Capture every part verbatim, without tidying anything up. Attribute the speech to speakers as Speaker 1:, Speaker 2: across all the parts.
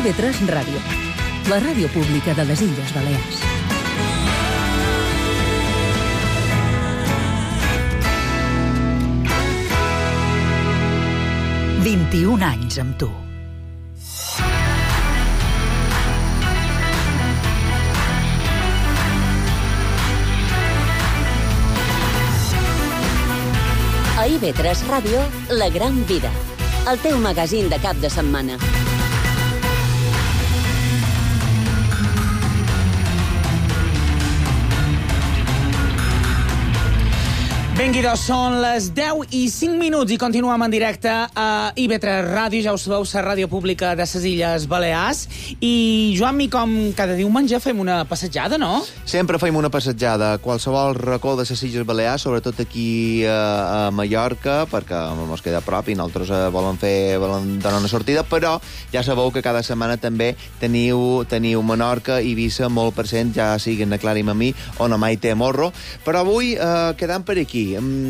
Speaker 1: I V tres Ràdio, la ràdio pública de les Illes Balears. vint-i-un anys amb tu.
Speaker 2: A I V tres Ràdio, La Gran Vida, el teu magazín de cap de setmana.
Speaker 3: Vinga, doncs, són les deu i cinc minuts i continuem en directe a I V tres Ràdio, ja ho sabeu, la ràdio pública de les Illes Balears. I, Joan, mi, com cada diumenge fem una passejada, no?
Speaker 4: Sempre fem una passejada a qualsevol racó de les Illes Balears, sobretot aquí a, a Mallorca, perquè ens queda a prop i nosaltres eh, volen fer, volen donar una sortida, però ja sabeu que cada setmana també teniu, teniu Menorca i Eivissa molt present, ja siguin a Clara i Mamí o no mai té morro. Però avui eh, quedam per aquí.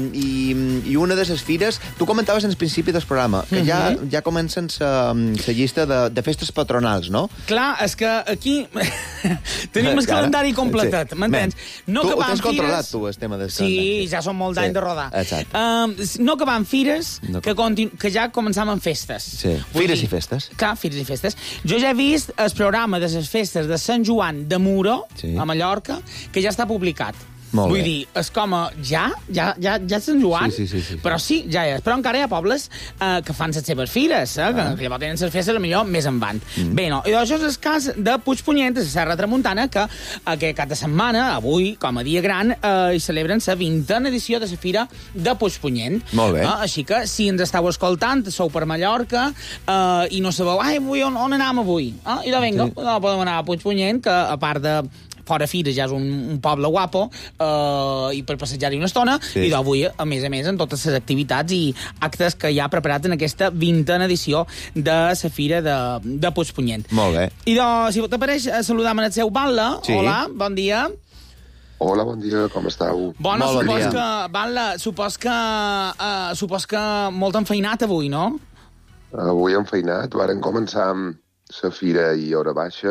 Speaker 4: I, i una de les fires, tu comentaves en el principi del programa, que ja, uh-huh. ja comencen la llista de, de festes patronals, no?
Speaker 3: Clar, és que aquí tenim el calendari completat, sí. M'entens? No
Speaker 4: tu ho
Speaker 3: fires...
Speaker 4: tens controlat, tu, el tema del calendari.
Speaker 3: Sí, ja són molts anys sí. de rodar.
Speaker 4: Exacte.
Speaker 3: Uh, no acabant fires, no. que, continu... que ja començam amb festes.
Speaker 4: Sí, fires dir... i festes.
Speaker 3: Clar, fires i festes. Jo ja he vist el programa de les festes de Sant Joan de Muro, sí. a Mallorca, que ja està publicat.
Speaker 4: Molt
Speaker 3: Vull
Speaker 4: bé.
Speaker 3: dir, és com a... Ja? Ja, ja, ja Sant Joan?
Speaker 4: Sí, sí, sí, sí.
Speaker 3: Però sí, ja és. Però encara hi ha pobles eh, que fan les seves fires, eh? Ah. Que llavors tenen les festes, potser més en van. Mm. Bé, no. I això és el cas de Puigpunyent, de la Serra Tramuntana, que aquest cap de setmana, avui, com a dia gran, eh, hi celebren la vintena edició de la Fira de Puigpunyent.
Speaker 4: Molt bé.
Speaker 3: Eh? Així que, si ens estàu escoltant, sou per Mallorca, eh, i no sabeu, ai, avui, on, on anem avui? Eh? I de vinga, sí. no, podem anar a Puigpunyent, que a part de... fora Fira ja és un, un poble guapo eh, i per passejar-hi una estona sí. i d'avui, a més a més, en totes les activitats i actes que hi ha preparats en aquesta vintena edició de la Fira de, de Puigpunyent.
Speaker 4: Molt bé.
Speaker 3: I doncs, si t'apareix, saludar amb el seu Batlle.
Speaker 4: Sí.
Speaker 3: Hola, bon dia.
Speaker 5: Hola, bon dia, com esteu?
Speaker 3: Bona,
Speaker 4: bon
Speaker 3: supos
Speaker 4: dia.
Speaker 3: que, Batlle, supos que, uh, supos que molt enfeinat avui, no?
Speaker 5: Avui enfeinat, varen començar amb la Fira i hora baixa,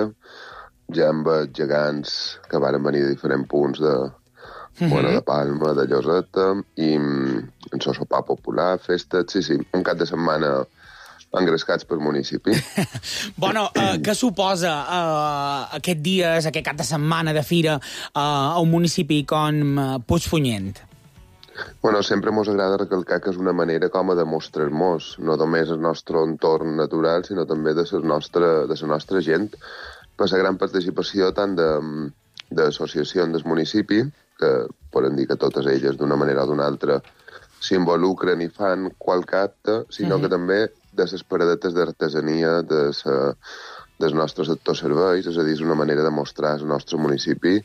Speaker 5: ja amb els gegants que varen venir de diferents punts de, mm-hmm. bueno, de Palma, de Lloseta, i en el sopar popular, festes, sí, sí, un cap de setmana engrescats pel municipi.
Speaker 3: Bueno, eh, què suposa eh, aquest dies, aquest cap de setmana de fira eh, a un municipi com eh, Puigpunyent?
Speaker 5: Bueno, sempre ens agrada recalcar que és una manera com a de mostrar-nos, no només el nostre entorn natural, sinó també de la nostra, de la nostra gent, per la gran participació tant d'associacions del municipi, que poden dir que totes elles d'una manera o d'una altra s'involucren i fan qualque acte, sinó mm-hmm. que també de les paradetes d'artesania, de sa, dels nostres sectors serveis, és a dir, és una manera de mostrar el nostre municipi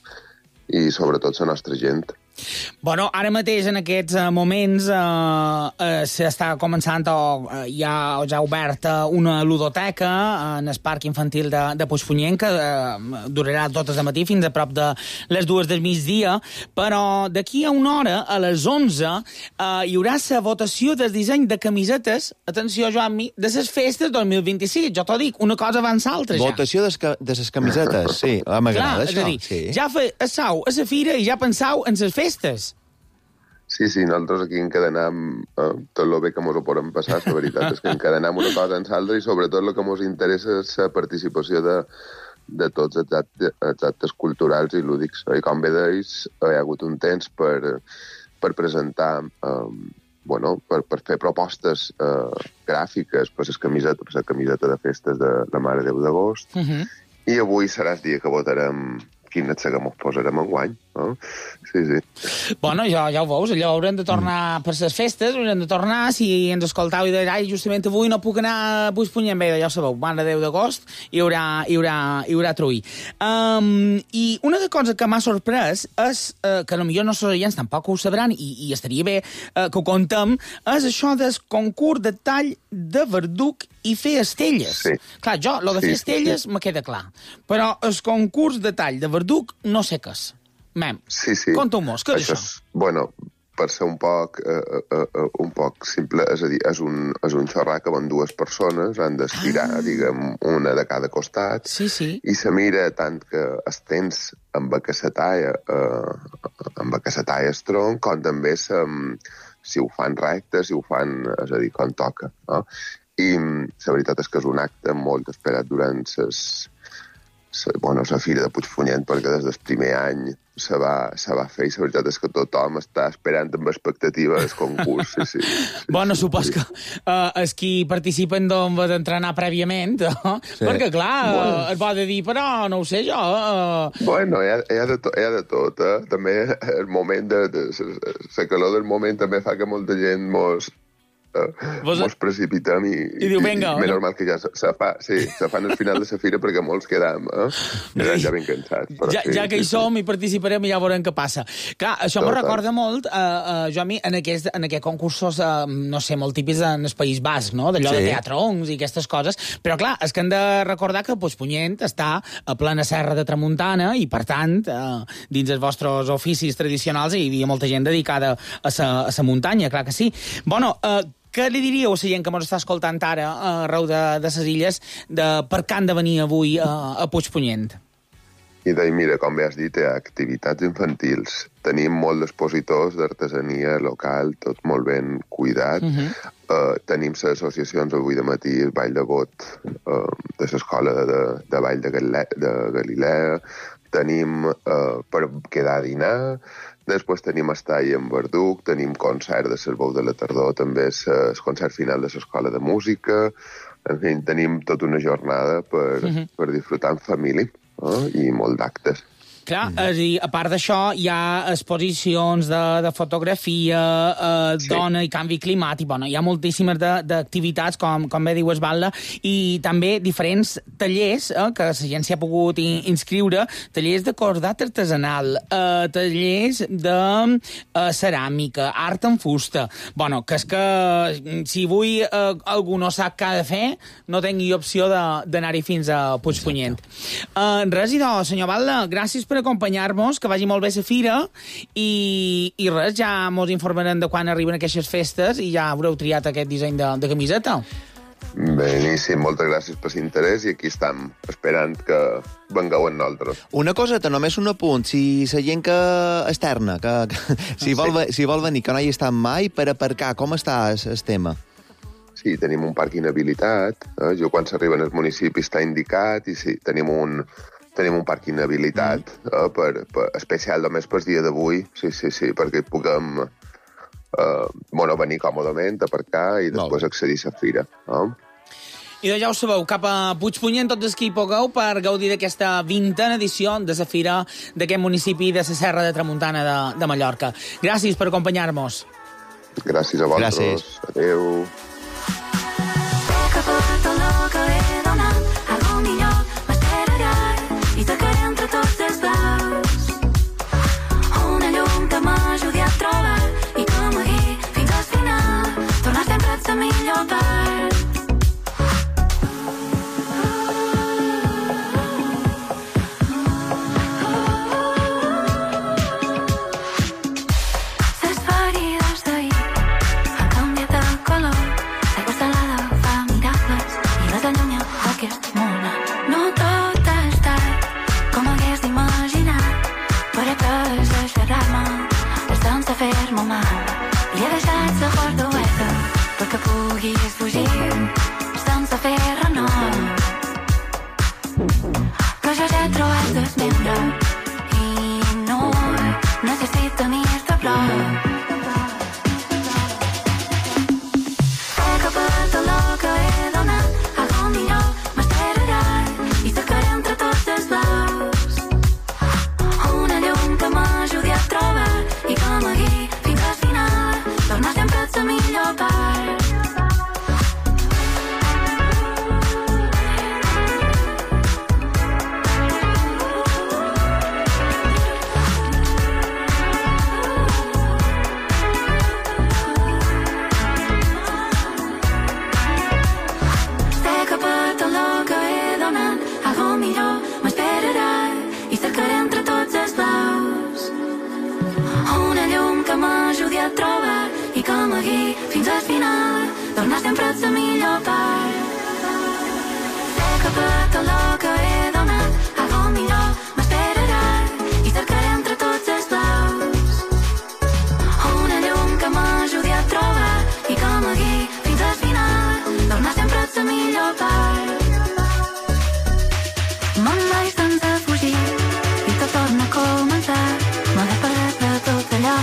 Speaker 5: i sobretot la nostra gent.
Speaker 3: Bueno, ara mateix, en aquests uh, moments, uh, uh, s'està començant o uh, ja, ja ha obert uh, una ludoteca uh, en el parc infantil de, de Puigpunyent, que uh, durarà totes de matí fins a prop de les dues del migdia, però d'aquí a una hora, a les onze, uh, hi haurà la votació del disseny de camisetes, atenció, Joan-mi, de les festes dos mil vint-i-sis. Jo t'ho dic, una cosa abans l'altra, ja.
Speaker 4: Votació de les camisetes, sí, m'agrada això.
Speaker 3: És a dir,
Speaker 4: sí.
Speaker 3: ja fe, assau a la fira i ja pensau en les festes.
Speaker 5: Sí, sí, nosaltres aquí encadenam eh, tot el bé que ens ho podem passar, la veritat és que encadenam una cosa en l'altra i sobretot el que ens interessa és la participació de, de tots els actes, els actes culturals i lúdics. I com bé deis, hi ha hagut un temps per, per presentar, eh, bueno, per, per fer propostes eh, gràfiques per les camisetes, per la camiseta de festes de la Mare de Déu d'agost, uh-huh. i avui serà el dia que votarem quin et que mos posarem enguany, no? Sí, sí.
Speaker 3: Bueno, ja, ja ho veus, allò haurem de tornar mm. per les festes, haurem de tornar, si ens escoltau i dirà, ai, justament avui no puc anar a Puigpunyent, bé, ja ho sabeu, Mare de Déu d'agost, hi haurà, hi haurà, hi haurà trull. Um, I una de coses que m'ha sorprès és, uh, que potser no els oients tampoc ho sabran, i, i estaria bé uh, que ho contem, és això del concurs de tall de verduc i fer estelles.
Speaker 5: Sí.
Speaker 3: Clar, jo, lo de fer sí, estelles sí. me queda clar, però el concurs de tall de verduc no sé què és. Mem,
Speaker 5: sí, sí.
Speaker 3: conta-ho-mos, què és això?
Speaker 5: És, bueno, per ser un poc, uh, uh, uh, un poc simple, és a dir, és un, és un xorrar que van dues persones, han d'estirar, ah. diguem, una de cada costat,
Speaker 3: sí, sí.
Speaker 5: i se mira tant que es tens amb que se talla, uh, amb que se talla el tronc, com també se, si ho fan recte, si ho fan, és a dir, com toca. No? I la veritat és que és un acte molt esperat durant ses, se, bueno, la Fira de Puigpunyent, perquè des del primer any se va, se va fer i la veritat és que tothom està esperant amb expectativa el concurs. Sí, sí, sí,
Speaker 3: bueno,
Speaker 5: sí,
Speaker 3: supos
Speaker 5: sí.
Speaker 3: que uh, els qui participen d'on va d'entrenar prèviament, no? Sí. Perquè, clar, bueno. uh, es pot dir, però no ho sé jo. Uh...
Speaker 5: Bueno, hi ha, hi, ha de to, hi ha de tot, eh? També el moment de... de la calor del moment també fa que molta gent mos... Uh, Vos... mos precipitem i,
Speaker 3: I, diu, venga,
Speaker 5: i, i més normal que ja se, se fa, sí, se fan al final de la fira perquè molts quedam eh? ja, ja ben cansats.
Speaker 3: Ja,
Speaker 5: sí,
Speaker 3: ja que hi
Speaker 5: sí,
Speaker 3: som
Speaker 5: sí.
Speaker 3: i participarem i ja veurem què passa. Clar, això me recorda molt, uh, uh, jo a mi, en aquests en aquest concursos, uh, no sé, molt típics en el País Basc, no? D'allò sí. de teatroncs i aquestes coses, però clar, és que hem de recordar que Puigpunyent està a plena serra de Tramuntana i, per tant, uh, dins els vostres oficis tradicionals hi havia molta gent dedicada a la muntanya, clar que sí. Bueno, uh, què li diríeu a la gent que ens està escoltant ara arreu de, de les illes de per què han de venir avui a, a Puigpunyent?
Speaker 5: I de, mira, com bé has dit, hi ha activitats infantils. Tenim molts expositors d'artesania local, tot molt ben cuidat. Uh-huh. uh, tenim les associacions avui de matí, el Ball de Bot uh, de l'escola de, de Vall de, Galilea, de Galilea. Tenim uh, per quedar a dinar. Després tenim estall en Verduc, tenim concert de Cervou de la Tardor, també és el concert final de l'Escola de Música. En fi, tenim tota una jornada per, uh-huh. per disfrutar en família eh? I molt d'actes.
Speaker 3: Clar, és a dir, a part d'això, hi ha exposicions de, de fotografia, eh, sí. dona i canvi climàtic, bueno, hi ha moltíssimes d'activitats, com, com bé diu Esbalda, i també diferents tallers, eh, que la gent s'hi ha pogut in, inscriure, tallers de cordat artesanal, eh, tallers de eh, ceràmica, art en fusta. Bueno, que és que si avui eh, algú no sap què ha de fer, no tingui opció d'anar-hi fins a Puigpunyent. Eh, res, idò, senyor Balda, gràcies per acompanyar-nos, que vagi molt bé la fira i, i res, ja mos informarem de quan arriben aquestes festes i ja haureu triat aquest disseny de, de camiseta.
Speaker 5: Beníssim, moltes gràcies per l'interès i aquí estem esperant que vengueu amb nosaltres.
Speaker 4: Una coseta, només un apunt, si la gent que externa, que, que si, vol, sí. si vol venir, que no hi estan mai, per aparcar, com està el tema?
Speaker 5: Sí, tenim un parc inhabilitat, eh? Jo quan s'arriben al municipi està indicat i sí, tenim un Tenim un parc inhabilitat, mm. eh, per, per, especial només per dia d'avui, sí, sí, sí, perquè hi puguem eh, bueno, venir còmodament, aparcar i després accedir a la fira. No?
Speaker 3: I ja ho sabeu, cap a Puigpunyent tots els que hi pugueu per gaudir d'aquesta vintena edició de la fira d'aquest municipi de la Serra de Tramuntana de, de Mallorca. Gràcies per acompanyar-nos.
Speaker 5: Gràcies a vosaltres.
Speaker 4: Gràcies.
Speaker 5: Adéu.
Speaker 6: Una llum que m'ajudi a al final, tornar sempre ets la millor part. Sé que per tot el que he donat, algo millor m'esperarà i cercaré entre tots els claus una llum que m'ajudi a trobar i que me guiï fins al final, tornar sempre ets la millor part. Me'n vaig sense fugir i tot torna a començar, m'he despertat de tot allò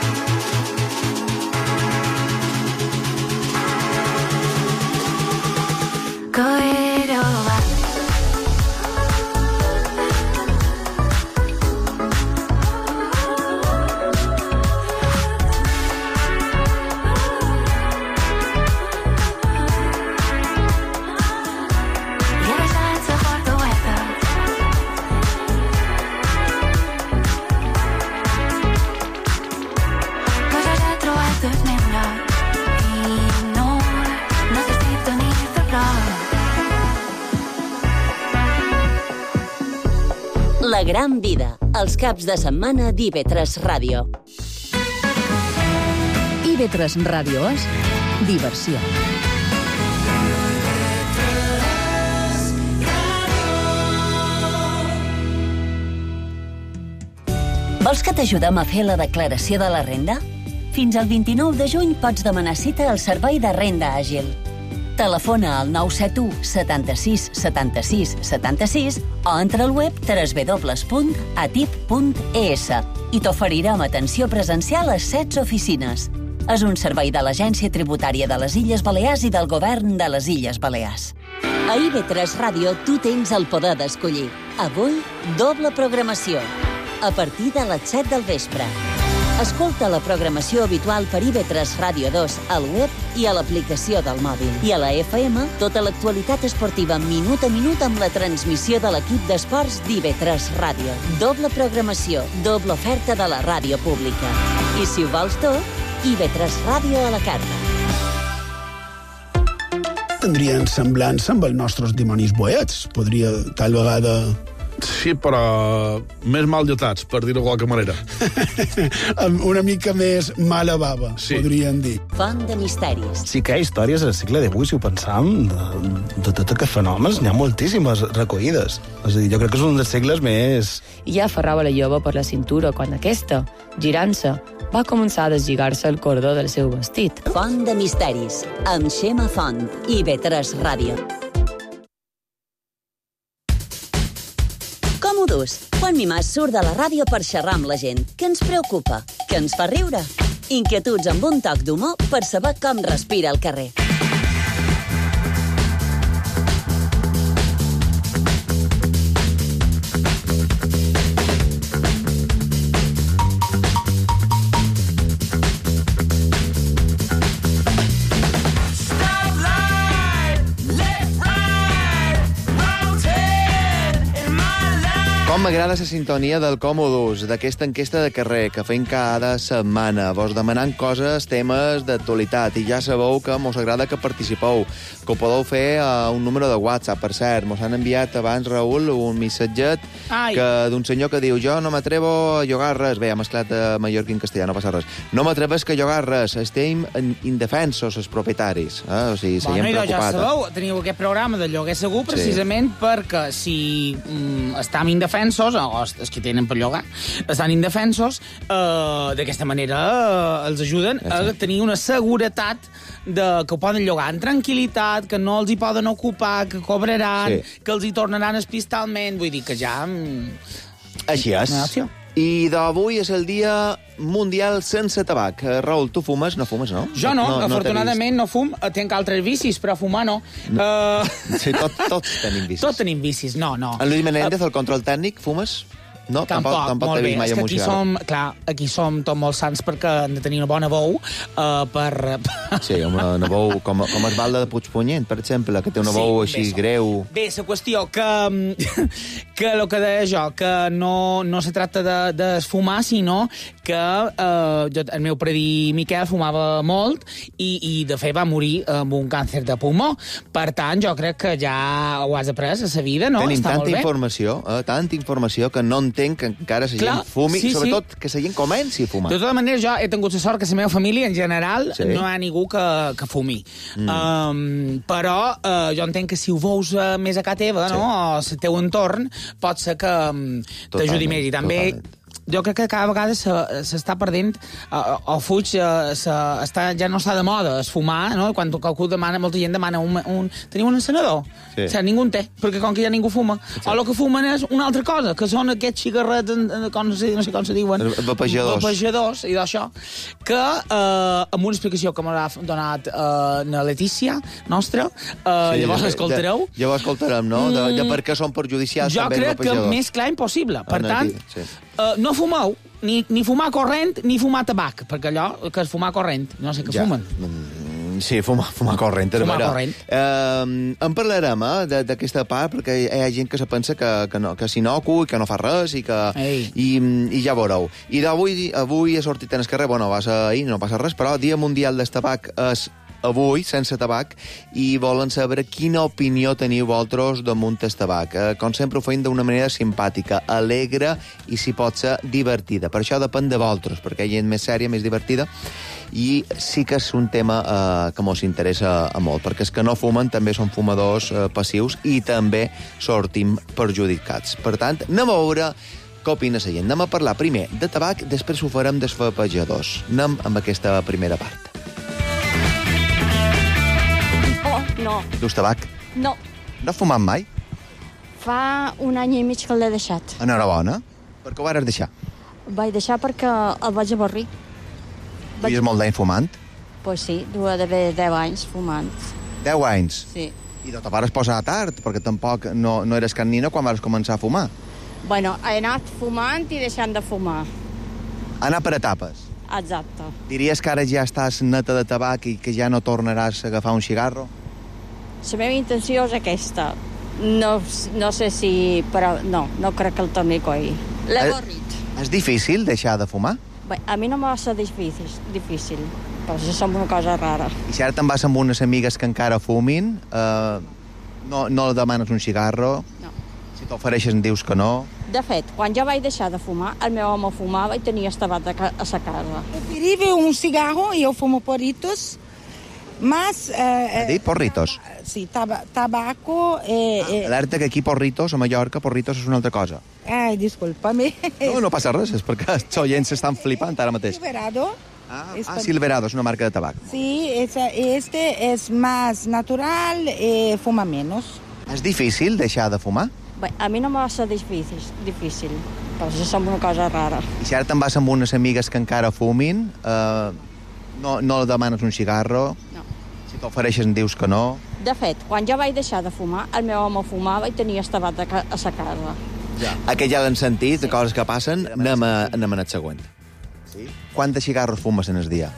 Speaker 6: que era va.
Speaker 2: La gran vida, els caps de setmana d'I V tres Ràdio.
Speaker 1: I V tres Ràdio és diversió.
Speaker 2: Vols que t'ajudem a fer la declaració de la renda? Fins al vint-i-nou de juny pots demanar cita al Servei de Renda Àgil. Telefona al nou set u setanta-sis setanta-sis setanta-sis o entra al web w w w punt atip punt e s i t'oferirem atenció presencial a set oficines. És un servei de l'Agència Tributària de les Illes Balears i del Govern de les Illes Balears. A I V tres Ràdio tu tens el poder d'escollir. Avui, doble programació. A partir de les set del vespre. Escolta la programació habitual per I V tres Ràdio dos al web i a l'aplicació del mòbil. I a la F M, tota l'actualitat esportiva minut a minut amb la transmissió de l'equip d'esports d'I V tres Ràdio. Doble programació, doble oferta de la ràdio pública. I si ho vols tot, I V tres Ràdio a la carta.
Speaker 7: Tindrien semblança amb els nostres dimonis boets. Podria, tal vegada...
Speaker 8: Sí, però més mal dotats, per dir-ho de qualque manera.
Speaker 7: Una mica més mala bava, sí. Podríem dir.
Speaker 2: Font de misteris.
Speaker 9: Sí que hi ha històries al segle divuit, si ho pensam, de, de tot aquests fenòmens, n'hi ha moltíssimes recollides. És a dir, jo crec que és un dels segles més...
Speaker 10: I ja aferrava la jove per la cintura quan aquesta, girant-se, va començar a deslligar-se el cordó del seu vestit.
Speaker 2: Font de misteris, amb Xema Font, I V tres Ràdio. Còmodos, Juan Mimàs surt de la ràdio per xerrar amb la gent. Què ens preocupa? Què ens fa riure? Inquietuds amb un toc d'humor per saber com respira el carrer.
Speaker 4: Com m'agrada la sintonia del Còmodos, d'aquesta enquesta de carrer que fem cada setmana. Vos demanant coses, temes d'actualitat, i ja sabeu que mos agrada que participeu, que ho podeu fer a un número de WhatsApp. Per cert, mos han enviat abans, Raül, un missatget d'un senyor que diu: jo no m'atrevo a llogar res. Bé, ha mesclat a mallorquí en castellà, no passa res. No m'atreves que llogar res, estem indefensos, els propietaris. Eh? O sigui, seguim
Speaker 3: bueno,
Speaker 4: preocupats.
Speaker 3: Ja sabeu, teniu aquest programa de lloguer segur precisament sí. perquè si mm, estem indefensos, o els que tenen per llogar, estan indefensos, eh, d'aquesta manera eh, els ajuden a tenir una seguretat de, que ho poden llogar en tranquil·litat, que no els hi poden ocupar, que cobraran, sí. que els hi tornaran especialment. Vull dir que ja...
Speaker 4: Així és. I d'avui és el dia mundial sense tabac. Raül, tu fumes? No fumes, no?
Speaker 3: Jo no,
Speaker 4: no
Speaker 3: afortunadament no, no fum. Tinc altres vicis, però fumar no.
Speaker 4: no.
Speaker 3: Uh...
Speaker 4: Sí, tot, tots tenim vicis.
Speaker 3: Tots tenim vicis, no, no.
Speaker 4: En Luis Menéndez, el control tècnic, fumes? No,
Speaker 3: tampoc,
Speaker 4: tampoc, tampoc
Speaker 3: molt bé.
Speaker 4: Mai
Speaker 3: És que aquí som, clar, aquí som tots molt sants perquè hem de tenir una bona bou uh, per...
Speaker 4: Sí, una, una bou com, com es balda de Puigpunyent, per exemple, que té una sí, bou així bé, greu.
Speaker 3: Bé, la qüestió que, que el que deia jo, que no, no se tracta de, de fumar, sinó que uh, jo, el meu predí Miquel fumava molt i, i de fet va morir amb un càncer de pulmó. Per tant, jo crec que ja ho has après a la vida, no?
Speaker 4: Tenim
Speaker 3: Està
Speaker 4: tanta informació, eh, tanta informació que no en entenc que encara la
Speaker 3: Clar,
Speaker 4: gent fumi,
Speaker 3: sí,
Speaker 4: sobretot
Speaker 3: sí.
Speaker 4: que la gent comenci a fumar.
Speaker 3: De tota manera, jo he tingut la sort que la meva família, en general,
Speaker 4: Sí.
Speaker 3: no hi ha ningú que, que fumi. Mm. Um, però uh, jo entenc que si ho veus uh, més a casa teva,
Speaker 4: Sí.
Speaker 3: no?, o al teu entorn, pot ser que um, t'ajudi més. I també
Speaker 4: totalment.
Speaker 3: jo crec que cada vegada s'està perdent, uh, o fuig, uh, se, està, ja no està de moda es fumar, no? Quan qualcú demana, molta gent demana un... un teniu un encenedor?
Speaker 4: Sí.
Speaker 3: O sigui, ningú en té, perquè com que ja ningú fuma. Sí. O el que fumen és una altra cosa, que són aquests cigarrets, com, no sé, no sé com se diuen.
Speaker 4: Vapejadors.
Speaker 3: Vapejadors i d'això, que eh, amb una explicació que m'ha donat eh, la Letícia, nostra, eh, sí, llavors escoltareu.
Speaker 4: De, llavors escoltarem, no? De, de per què són perjudicials
Speaker 3: Jo
Speaker 4: també els
Speaker 3: crec que
Speaker 4: vapejadors.
Speaker 3: més clar impossible. Per
Speaker 4: Anna,
Speaker 3: tant,
Speaker 4: sí.
Speaker 3: eh, no fumeu ni, ni fumar corrent ni fumar tabac, perquè allò que és fumar corrent, no sé què
Speaker 4: Ja.
Speaker 3: fumen.
Speaker 4: Mm, Sí, fumar, fumar corrent. a
Speaker 3: Fumar
Speaker 4: veure.
Speaker 3: corrent.
Speaker 4: Eh, en parlarem, eh, de- d'aquesta part, perquè hi ha gent que se pensa que, que, no, que és inocu i que no fa res i que...
Speaker 3: Ei.
Speaker 4: I, I ja veureu. I d'avui avui ha sortit en el carrer, bueno, va ser ahir, no passa res, però el Dia Mundial del Tabac és avui, sense tabac, i volen saber quina opinió teniu vosaltres damunt el tabac. Eh, com sempre ho feim d'una manera simpàtica, alegre i, si pot ser, divertida. Per això depèn de vosaltres, perquè hi ha gent més sèria, més divertida, i sí que és un tema eh, que mos interessa a molt, perquè els que no fumen també són fumadors eh, passius i també sortim perjudicats. Per tant, anem a veure què opina la gent. Anem a parlar primer de tabac, després ho farem dels vapejadors. Anem amb aquesta primera part.
Speaker 11: Oh, no,
Speaker 4: Dus tabac?
Speaker 11: no.
Speaker 4: No has fumat mai?
Speaker 11: Fa un any i mig que l'he deixat.
Speaker 4: Enhorabona. Per què ho vas deixar?
Speaker 11: El vaig deixar perquè el vaig avorrir.
Speaker 4: Tu hi és molt d'any fumant?
Speaker 11: Pues sí, duia d'haver deu anys fumant.
Speaker 4: Deu anys.
Speaker 11: Sí.
Speaker 4: I de te pares posar tard, perquè tampoc no, no eres can nina quan vas començar a fumar.
Speaker 11: Bueno, he anat fumant i deixant de fumar.
Speaker 4: Anar per etapes.
Speaker 11: Exacte.
Speaker 4: Diries que ara ja estàs neta de tabac i que ja no tornaràs a agafar un cigarro?
Speaker 11: La meva intenció és aquesta. No, no sé si... Però no, no crec que el torni a coir. L'he
Speaker 4: Eh,
Speaker 11: avorrit.
Speaker 4: És difícil deixar de fumar?
Speaker 11: Bé, a mi no m'ha ser difícil, difícil, però això som una cosa rara.
Speaker 4: I si ara te'n vas amb unes amigues que encara fumin, eh, no, no demanes un cigarro?
Speaker 11: No.
Speaker 4: Si t'ofereixen dius que no?
Speaker 11: De fet, quan jo vaig deixar de fumar, el meu home fumava i tenia tabac a ca- a sa casa.
Speaker 12: Preferível um cigarro e eu fumo porritos, mas...
Speaker 4: Ha
Speaker 12: Eh,
Speaker 4: dit porritos.
Speaker 12: eh, sí, taba, tabaco... Eh, eh,
Speaker 4: Alerta que aquí porritos, a Mallorca, porritos és una altra cosa.
Speaker 12: ai, disculpa-me.
Speaker 4: No, no passa res, és perquè els oients s'estan flipant ara mateix.
Speaker 12: Silverado.
Speaker 4: Ah,
Speaker 12: Es
Speaker 4: ah
Speaker 12: pan-
Speaker 4: Silverado és una marca de tabac.
Speaker 12: Sí, esa, este es más natural, eh, fuma menos.
Speaker 4: És difícil deixar de fumar?
Speaker 11: Bé, a mi no m'ha ser difícil, difícil, però això som una cosa rara.
Speaker 4: I si ara te'n vas amb unes amigues que encara fumin, eh, no, no demanes un cigarro?
Speaker 11: No.
Speaker 4: Si t'ofereixen dius que no?
Speaker 11: De fet, quan jo vaig deixar de fumar, el meu home fumava i tenia tabac a, ca- a sa casa.
Speaker 4: Ja. Aquest ja l'han sentit, de coses que passen. Anem a, anem a el següent. Sí? Quantes cigarros fumes en el dia?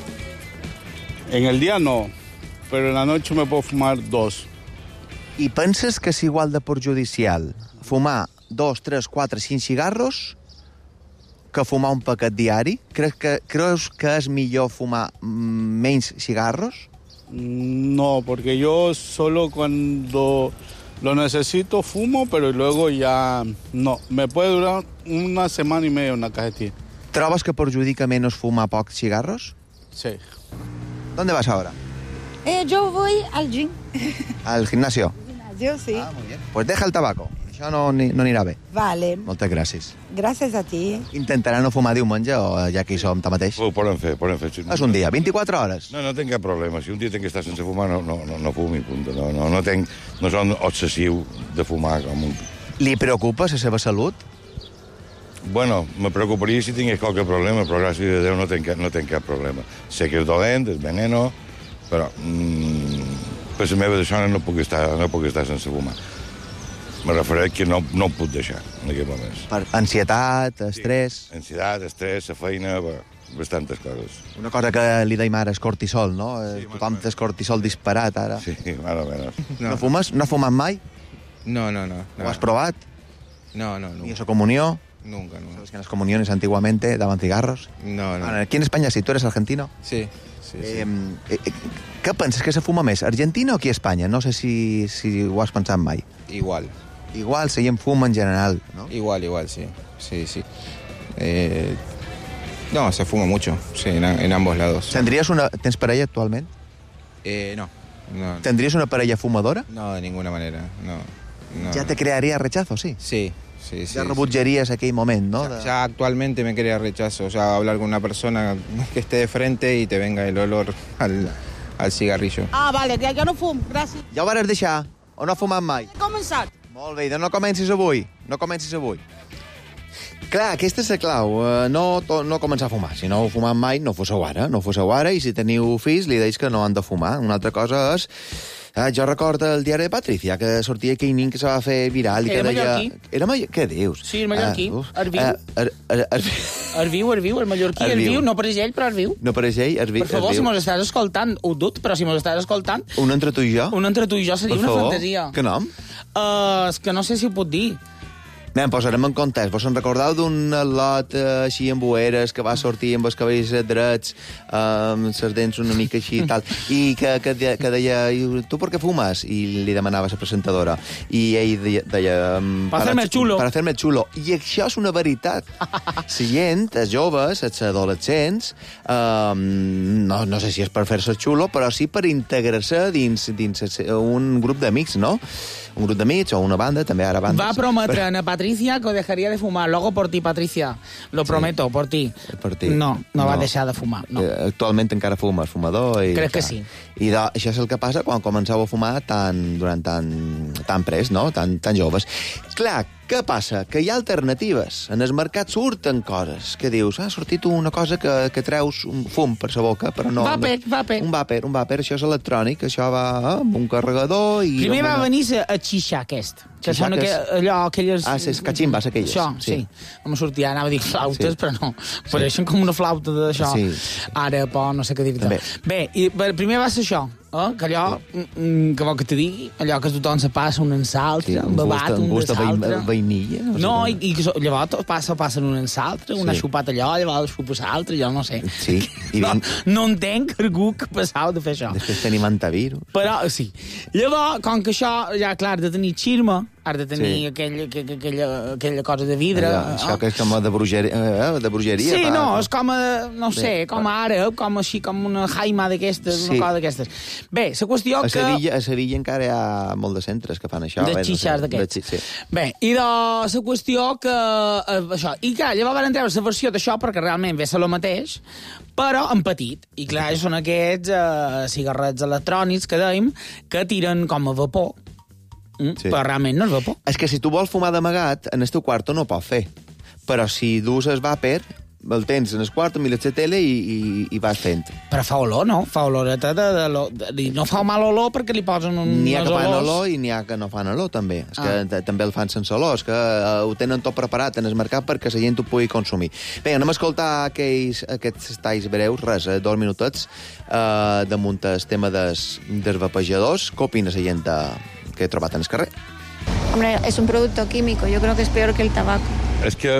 Speaker 8: En el día no, pero en la noche me puedo fumar dos.
Speaker 4: I penses que és igual de perjudicial fumar dos, tres, quatre, cinc cigarros que fumar un paquet diari? Creus que, creus que és millor fumar mm, menys cigarros?
Speaker 8: No, porque yo solo cuando lo necesito fumo, pero luego ya no. Me puede durar una semana y media una cajetilla.
Speaker 4: Trobes que perjudica menos fumar pocs cigarros?
Speaker 8: Sí.
Speaker 4: ¿Dónde vas ahora?
Speaker 12: Eh, yo voy al gym.
Speaker 4: Al gimnasio.
Speaker 12: Yo sí.
Speaker 4: Ah, muy bien. Pues deja el tabaco. Això no, ni, no anirà bé.
Speaker 12: Vale,
Speaker 4: Moltes gràcies.
Speaker 12: gràcies a ti.
Speaker 4: Intentarà no fumar diumenge o ja que hi som tanmateix?
Speaker 13: Ho poden fer, poden fer.
Speaker 4: És un dia, vint-i-quatre hores.
Speaker 13: No, no tinc cap problema. Si un dia tinc que estar sense fumar, no, no, no, no fumi, punt. No, no, no, tinc, no som obsessiu de fumar. Com un...
Speaker 4: Li preocupa la seva salut?
Speaker 13: Bueno, me preocuparia si tingués qualque problema, però gràcies a Déu no tinc, cap- no tinc cap problema. Sé que és dolent, és veneno, però mm, per la meva deixona no puc estar, no puc estar sense fumar. Me refereix que no, no ho puc deixar en aquest moment.
Speaker 4: Per ansietat, estrès...
Speaker 13: Sí. Ansietat, estrès, la feina, bé, bastantes coses.
Speaker 4: Una cosa que li deim ara és cortisol, no? Sí, tothom té el cortisol disparat, ara.
Speaker 13: Sí, más o menos.
Speaker 4: No, no fumes? No has fumat mai?
Speaker 14: No, no, no.
Speaker 4: ¿Ho has probado?
Speaker 14: No, no,
Speaker 4: ¿Ni
Speaker 14: nunca.
Speaker 4: eso comunión?
Speaker 14: Nunca, nunca.
Speaker 4: ¿Sabes que en las comuniones antiguamente daban cigarros?
Speaker 14: No, no.
Speaker 4: Bueno, aquí en España sí, tú eres argentino.
Speaker 14: Sí, sí, sí.
Speaker 4: Eh, eh, eh, què penses que se fuma més, Argentina o aquí a Espanya? No sé si, si ho has pensat mai.
Speaker 14: Igual.
Speaker 4: Igual, se gent fuma en general, no?
Speaker 14: Igual, igual, sí. sí, sí. Eh, no, se fuma mucho, sí, en, en ambos lados.
Speaker 4: Tendries una... Tens parella actualment?
Speaker 14: Eh, no, no.
Speaker 4: Tendries una parella fumadora?
Speaker 14: No, de ninguna manera, no. no.
Speaker 4: ¿Ya te crearía rechazo, sí?
Speaker 14: Sí, sí, sí.
Speaker 4: Ya rebutjaries sí. aquell moment, ¿no?
Speaker 14: Ya, ya actualmente me crea rechazo, o sea, hablar con una persona que esté de frente y te venga el olor al, al cigarrillo.
Speaker 12: Ah, vale, que jo no fum, gràcies.
Speaker 4: Ja ho vares deixar? O no has fumat mai?
Speaker 12: He començat.
Speaker 4: Molt bé, doncs no comencis avui. No comencis avui. Clar, aquesta és la clau. Uh, no, to, no començar a fumar. Si no heu fumat mai, no foseu ara. No foseu ara, i si teniu fills, li deis que no han de fumar. Una altra cosa és... Uh, jo recordo el diari de Patricia, que sortia aquell nin que se va fer viral i que
Speaker 3: Era
Speaker 4: deia...
Speaker 3: mallorquí.
Speaker 4: Era mallorquí. Què dius?
Speaker 3: Sí, el mallorquí.
Speaker 4: Uh,
Speaker 3: Arviu.
Speaker 4: Uh, ar, ar, ar,
Speaker 3: Arviu, Arviu, el mallorquí, Arviu. No per ell, però Arviu.
Speaker 4: No per ell, Arviu.
Speaker 3: Per favor, si mos estàs escoltant, ho dut, però si mos estàs escoltant...
Speaker 4: Un entre tu i jo?
Speaker 3: Un entre tu i jo seria
Speaker 4: per
Speaker 3: una
Speaker 4: favor.
Speaker 3: fantasia.
Speaker 4: Que nom?
Speaker 3: Uh, és que no sé si ho puc dir.
Speaker 4: Anem, posarem en context. Vos en recordeu d'un lot eh, així amb boeres que va sortir amb els cabells drets, eh, amb les dents una mica així i tal, i que, que, de, que deia, tu per què fumes? I li demanava a la presentadora. I ell deia... deia
Speaker 3: per fer-me xulo.
Speaker 4: Per fer-me xulo. I això és una veritat. La gent, els joves, els adolescents, eh, no, no sé si és per fer-se xulo, però sí per integrar-se dins, dins un grup d'amics, no? Un grup d'amics o una banda, també ara bandes.
Speaker 3: Va prometre a Patricia que dejaria de fumar. Luego por ti, Patricia. Lo prometo, sí. por ti.
Speaker 4: Per ti.
Speaker 3: No, no, no va
Speaker 4: no.
Speaker 3: deixar de fumar. No.
Speaker 4: Eh, actualment encara fuma, és fumador. I,
Speaker 3: Crec que
Speaker 4: clar.
Speaker 3: sí.
Speaker 4: I de, això és el que passa quan comenceu a fumar tan, durant tan, tan pres, no? Tan, tan joves. Clar, què passa? Que hi ha alternatives. En el mercat surten coses que dius, ha sortit una cosa que, que treus un fum per sa boca, però no...
Speaker 3: Vaper, vaper.
Speaker 4: Un vaper, un vaper. Això és electrònic, això va eh, amb un carregador i...
Speaker 3: Primer va
Speaker 4: una...
Speaker 3: venir a xixar aquest. Que són aqu... allò, aquelles...
Speaker 4: Ah, les cachimbas, aquelles.
Speaker 3: Això, sí. sí. No me sortia, anava a dir flautes, sí. però no. Sí. Pareixen com una flauta d'això. Sí. Ara, però no sé què dir-te. Bé, i primer va ser això. Eh? Que allò, sí. que vol que te digui, allò que tothom se passa un en l'altre, sí, un bevat, un de l'altre.
Speaker 4: Un vainilla.
Speaker 3: No, no i, i que llavors passa, passen un en l'altre, una sí. xupat allò, llavors xupa l'altre, jo no sé.
Speaker 4: Sí. I
Speaker 3: no, no entenc algú que passava de fer això.
Speaker 4: Després tenim antivirus.
Speaker 3: Però, sí. Llavors, com que això, ja, clar, de tenir xirma, has de tenir sí. aquell, aquella, aquella, aquella cosa de vidre.
Speaker 4: Allò, això que és com de brugeria. Eh, de brugeria
Speaker 3: sí,
Speaker 4: pa,
Speaker 3: no, és com, a, no sé, bé, com ara, com així, com una jaima d'aquestes, sí. una cosa d'aquestes. Bé, la qüestió
Speaker 4: a
Speaker 3: que...
Speaker 4: Sevilla, a Sevilla encara hi ha molt de centres que fan això.
Speaker 3: De
Speaker 4: bé,
Speaker 3: xixars
Speaker 4: no sé,
Speaker 3: d'aquests.
Speaker 4: De, sí.
Speaker 3: Bé, i de la qüestió que... Eh, això. I clar, llavors van treure la versió d'això perquè realment ve ser el mateix, però en petit. I clar, són aquests eh, cigarrets electrònics que dèiem que tiren com a vapor. Mm, sí. Però realment no és vapor.
Speaker 4: És que si tu vols fumar d'amagat, en el teu quarto no pots fer. Però si dus el vàper, el tens en el quarto, mires la tele i, i, i vas fent.
Speaker 3: Però fa olor, no? Fa oloreta de, de, de, de... No fa mal olor perquè li posen un...
Speaker 4: N'hi ha que fan olor i n'hi ha que no fan olor, també. És ah. que també el fan sense olor. És que uh, ho tenen tot preparat en el mercat perquè la gent ho pugui consumir. Bé, anem a escoltar aquells, aquests talls breus, res, eh, dos minutets, uh, damunt el tema des, dels vapejadors. Què opina la gent de... que he trobat en el carrer?
Speaker 15: Hombre, es un producto químico, yo creo que es peor que el tabaco.
Speaker 13: És que,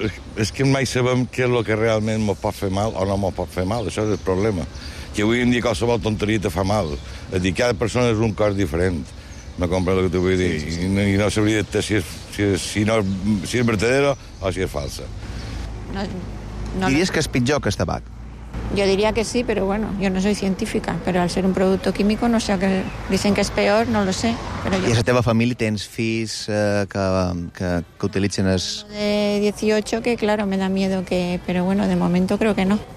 Speaker 13: és que mai sabem què és el que realment ens pot fer mal o no ens pot fer mal, això és el problema. Que avui en dia qualsevol tonteria te fa mal. És dir, cada persona és un cos diferent. No compres el que t'ho vull dir. Sí, sí, sí. I, no, I no sabria dir si és, si, és, si, no, si és verdadero o si és falsa.
Speaker 15: No, no,
Speaker 4: Diries que és pitjor que el tabac?
Speaker 15: Yo diría que sí, pero bueno, yo no soy científica, pero al ser un producto químico, no sé, que dicen que es peor, no lo sé. Pero yo...
Speaker 4: I a la teva família tens fills eh, que, que, que utilitzen es...
Speaker 15: De dieciocho, que claro, me da miedo que... Pero bueno, de momento creo que no.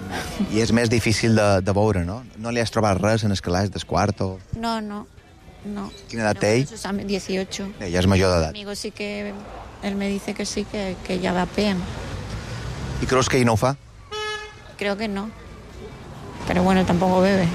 Speaker 4: I és més difícil de, de veure, no? No li has trobat res en el calaix del quarto?
Speaker 15: No, no, no.
Speaker 4: Quina edat té ell?
Speaker 15: Bueno, dieciocho.
Speaker 4: Ella és major d'edat.
Speaker 15: Amigo sí que... Él me dice que sí, que, que ya vapean.
Speaker 4: I creus que ell no ho fa?
Speaker 15: Creo que no. Pero bueno, tampoco bebe.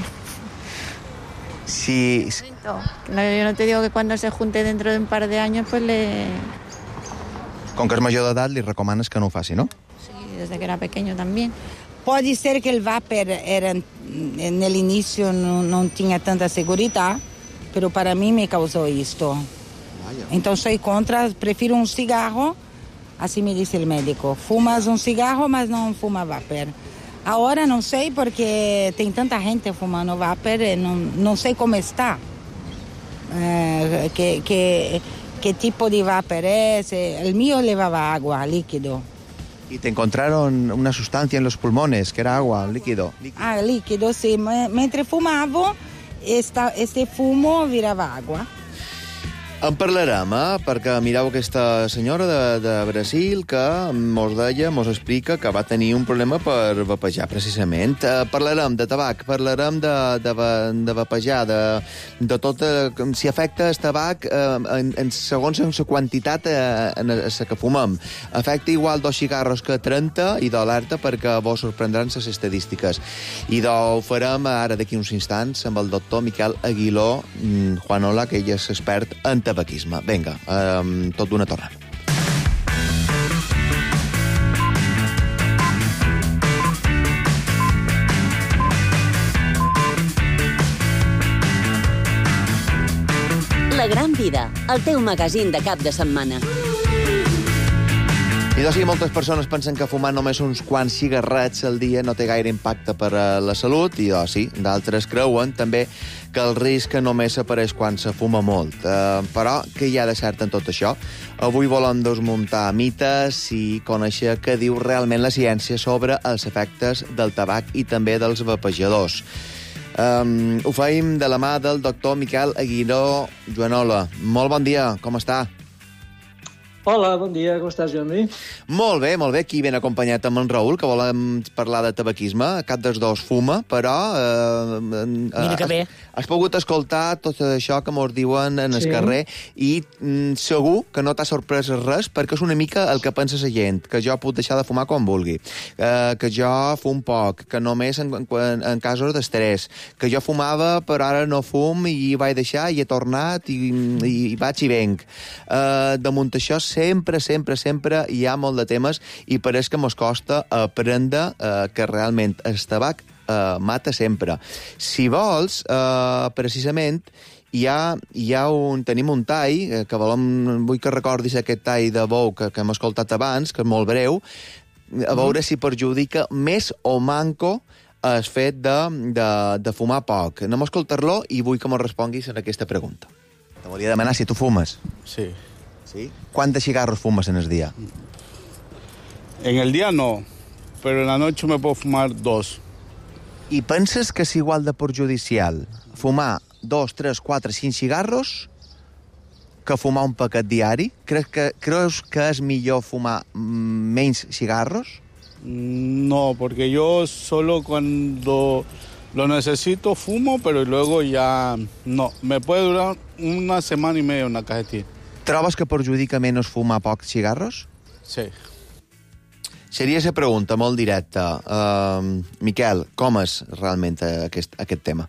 Speaker 4: Sí.
Speaker 15: No, yo no te digo que cuando se junte dentro de un par de años, pues le...
Speaker 4: Com que és major d'edat, li recomanes que no ho faci, no?
Speaker 15: Sí, desde que era pequeño también.
Speaker 12: Pode ser que el vapor era, en el inicio no, no tenía tanta seguridad, pero para mí me causó esto. Entonces soy contra, prefiero un cigarro, así me dice el médico. Fumas un cigarro, mas no fuma vapor. Ahora não sei porque tem tanta gente fumando vapor, não, não sei como está. É, que, que qué tipo de vapor es. El mío llevaba agua, líquido.
Speaker 4: Y te encontraron una sustancia en los pulmones, que era agua, líquido.
Speaker 12: Ah, líquido, sí. Mentre fumavo, esta, este fumo virava agua.
Speaker 4: En parlarem, eh? Perquè mireu aquesta senyora de, de Brasil que mos deia, mos explica que va tenir un problema per vapejar, precisament. Eh, parlarem de tabac, parlarem de, de, de vapejar, de, de tot... Eh, si afecta el tabac eh, en, en segons en la quantitat eh, en la que fumem. Afecta igual dos cigarros que trenta i d'alerta perquè vos sorprendran les estadístiques. I ho farem ara d'aquí uns instants amb el doctor Miquel Aguiló Juanola, que ell és expert en tabaquisme. Vinga, um, tot d'una tornada.
Speaker 2: La Gran Vida, el teu magazín de cap de setmana.
Speaker 4: I doncs sí, moltes persones pensen que fumar només uns quants cigarrets al dia no té gaire impacte per a la salut, i doncs sí, d'altres creuen també que el risc només apareix quan se fuma molt. Uh, però què hi ha de cert en tot això? Avui volem desmuntar mites i conèixer què diu realment la ciència sobre els efectes del tabac i també dels vapejadors. Um, ho feim de la mà del doctor Miquel Aguiló Juanola. Molt bon dia, com està?
Speaker 16: Hola, bon dia, com estàs, Jordi?
Speaker 4: Molt bé, molt bé, aquí ben acompanyat amb en Raül, que volem parlar de tabaquisme. Cap dels dos fuma, però... Eh,
Speaker 3: Mira que bé.
Speaker 4: Has, has pogut escoltar tot això que mos diuen en el
Speaker 16: Sí.
Speaker 4: carrer i mm, segur que no t'ha sorprès res, perquè és una mica el que pensa la gent, que jo puc deixar de fumar quan vulgui, eh, que jo fum poc, que només en, en, en casos d'estrès, que jo fumava però ara no fum i vaig deixar i he tornat i, i, i vaig i venc. Eh, damunt això sempre, sempre, sempre hi ha molt de temes i pareix que mos costa aprendre eh, que realment el tabac eh, mata sempre. Si vols, eh, precisament, hi ha, hi ha un, tenim un tall, eh, que volem, vull que recordis aquest tall de bou que, que hem escoltat abans, que és molt breu, a veure si perjudica més o manco el fet de, de, de fumar poc. Anem a escoltar-lo i vull que mos responguis en aquesta pregunta. Te volia demanar si tu fumes.
Speaker 8: Sí.
Speaker 4: ¿Sí? ¿Cuántos cigarros fumas en el día?
Speaker 8: En el día no, pero en la noche me puedo fumar dos.
Speaker 4: ¿Y penses que és igual de perjudicial fumar dos, tres, quatre, cinc cigarros que fumar un paquet diari? Creus que, creus que és millor fumar menys cigarros?
Speaker 8: No, porque yo solo cuando lo necesito fumo, pero luego ya no. Me puede durar una semana y media una cajetilla.
Speaker 4: Trobes que perjudica menys fumar pocs cigarros?
Speaker 8: Sí.
Speaker 4: Seria la pregunta molt directa. Uh, Miquel, com és realment aquest, aquest tema?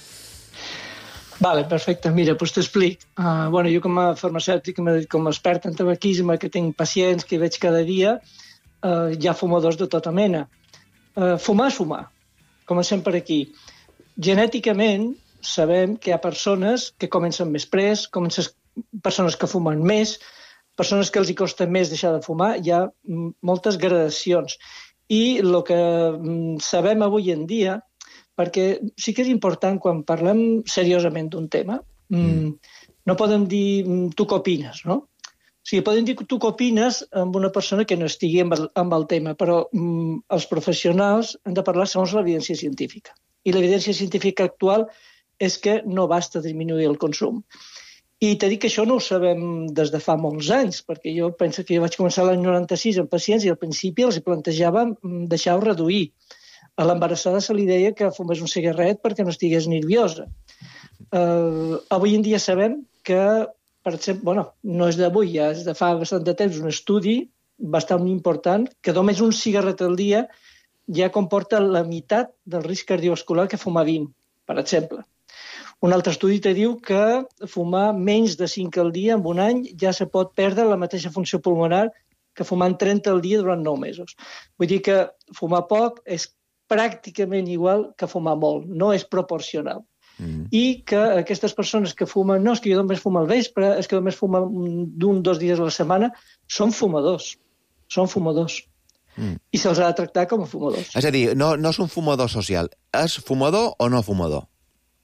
Speaker 16: Vale, perfecte. Mira, doncs t'explic. Uh, bueno, jo com a farmacèutic, com a expert en tabaquisme, que tinc pacients que veig cada dia, uh, hi ha fumadors de tota mena. Uh, fumar és fumar. Comencem per aquí. Genèticament sabem que hi ha persones que comencen més pres, comencen persones que fumen més, persones que els hi costa més deixar de fumar, hi ha moltes gradacions. I el que sabem avui en dia, perquè sí que és important quan parlem seriosament d'un tema, mm. no podem dir tu què opines, no? O sigui, podem dir tu què opines amb una persona que no estigui amb el, amb el tema, però mm, els professionals han de parlar segons l'evidència científica. I l'evidència científica actual és que no basta disminuir el consum. I t'he dit que això no ho sabem des de fa molts anys, perquè jo penso que jo vaig començar l'any noranta-sis amb pacients i al principi els plantejava deixar-ho reduir. A l'embarassada se li deia que fumés un cigarret perquè no estigués nerviosa. Uh, avui en dia sabem que, per exemple, bueno, no és d'avui, ja és de fa bastant de temps, un estudi bastant important, que només un cigarret al dia ja comporta la meitat del risc cardiovascular que fumar vint, per exemple. Un altre estudi te diu que fumar menys de cinc al dia en un any ja se pot perdre la mateixa funció pulmonar que fumant trenta al dia durant nou mesos. Vull dir que fumar poc és pràcticament igual que fumar molt, no és proporcional. Mm. I que aquestes persones que fumen, no, és que jo només fumo al vespre, és que només fumo d'un, dos dies a la setmana, són fumadors, són fumadors. Mm. I se'ls ha de tractar com a fumadors.
Speaker 4: És a dir, no, no és un fumador social, és fumador o no fumador?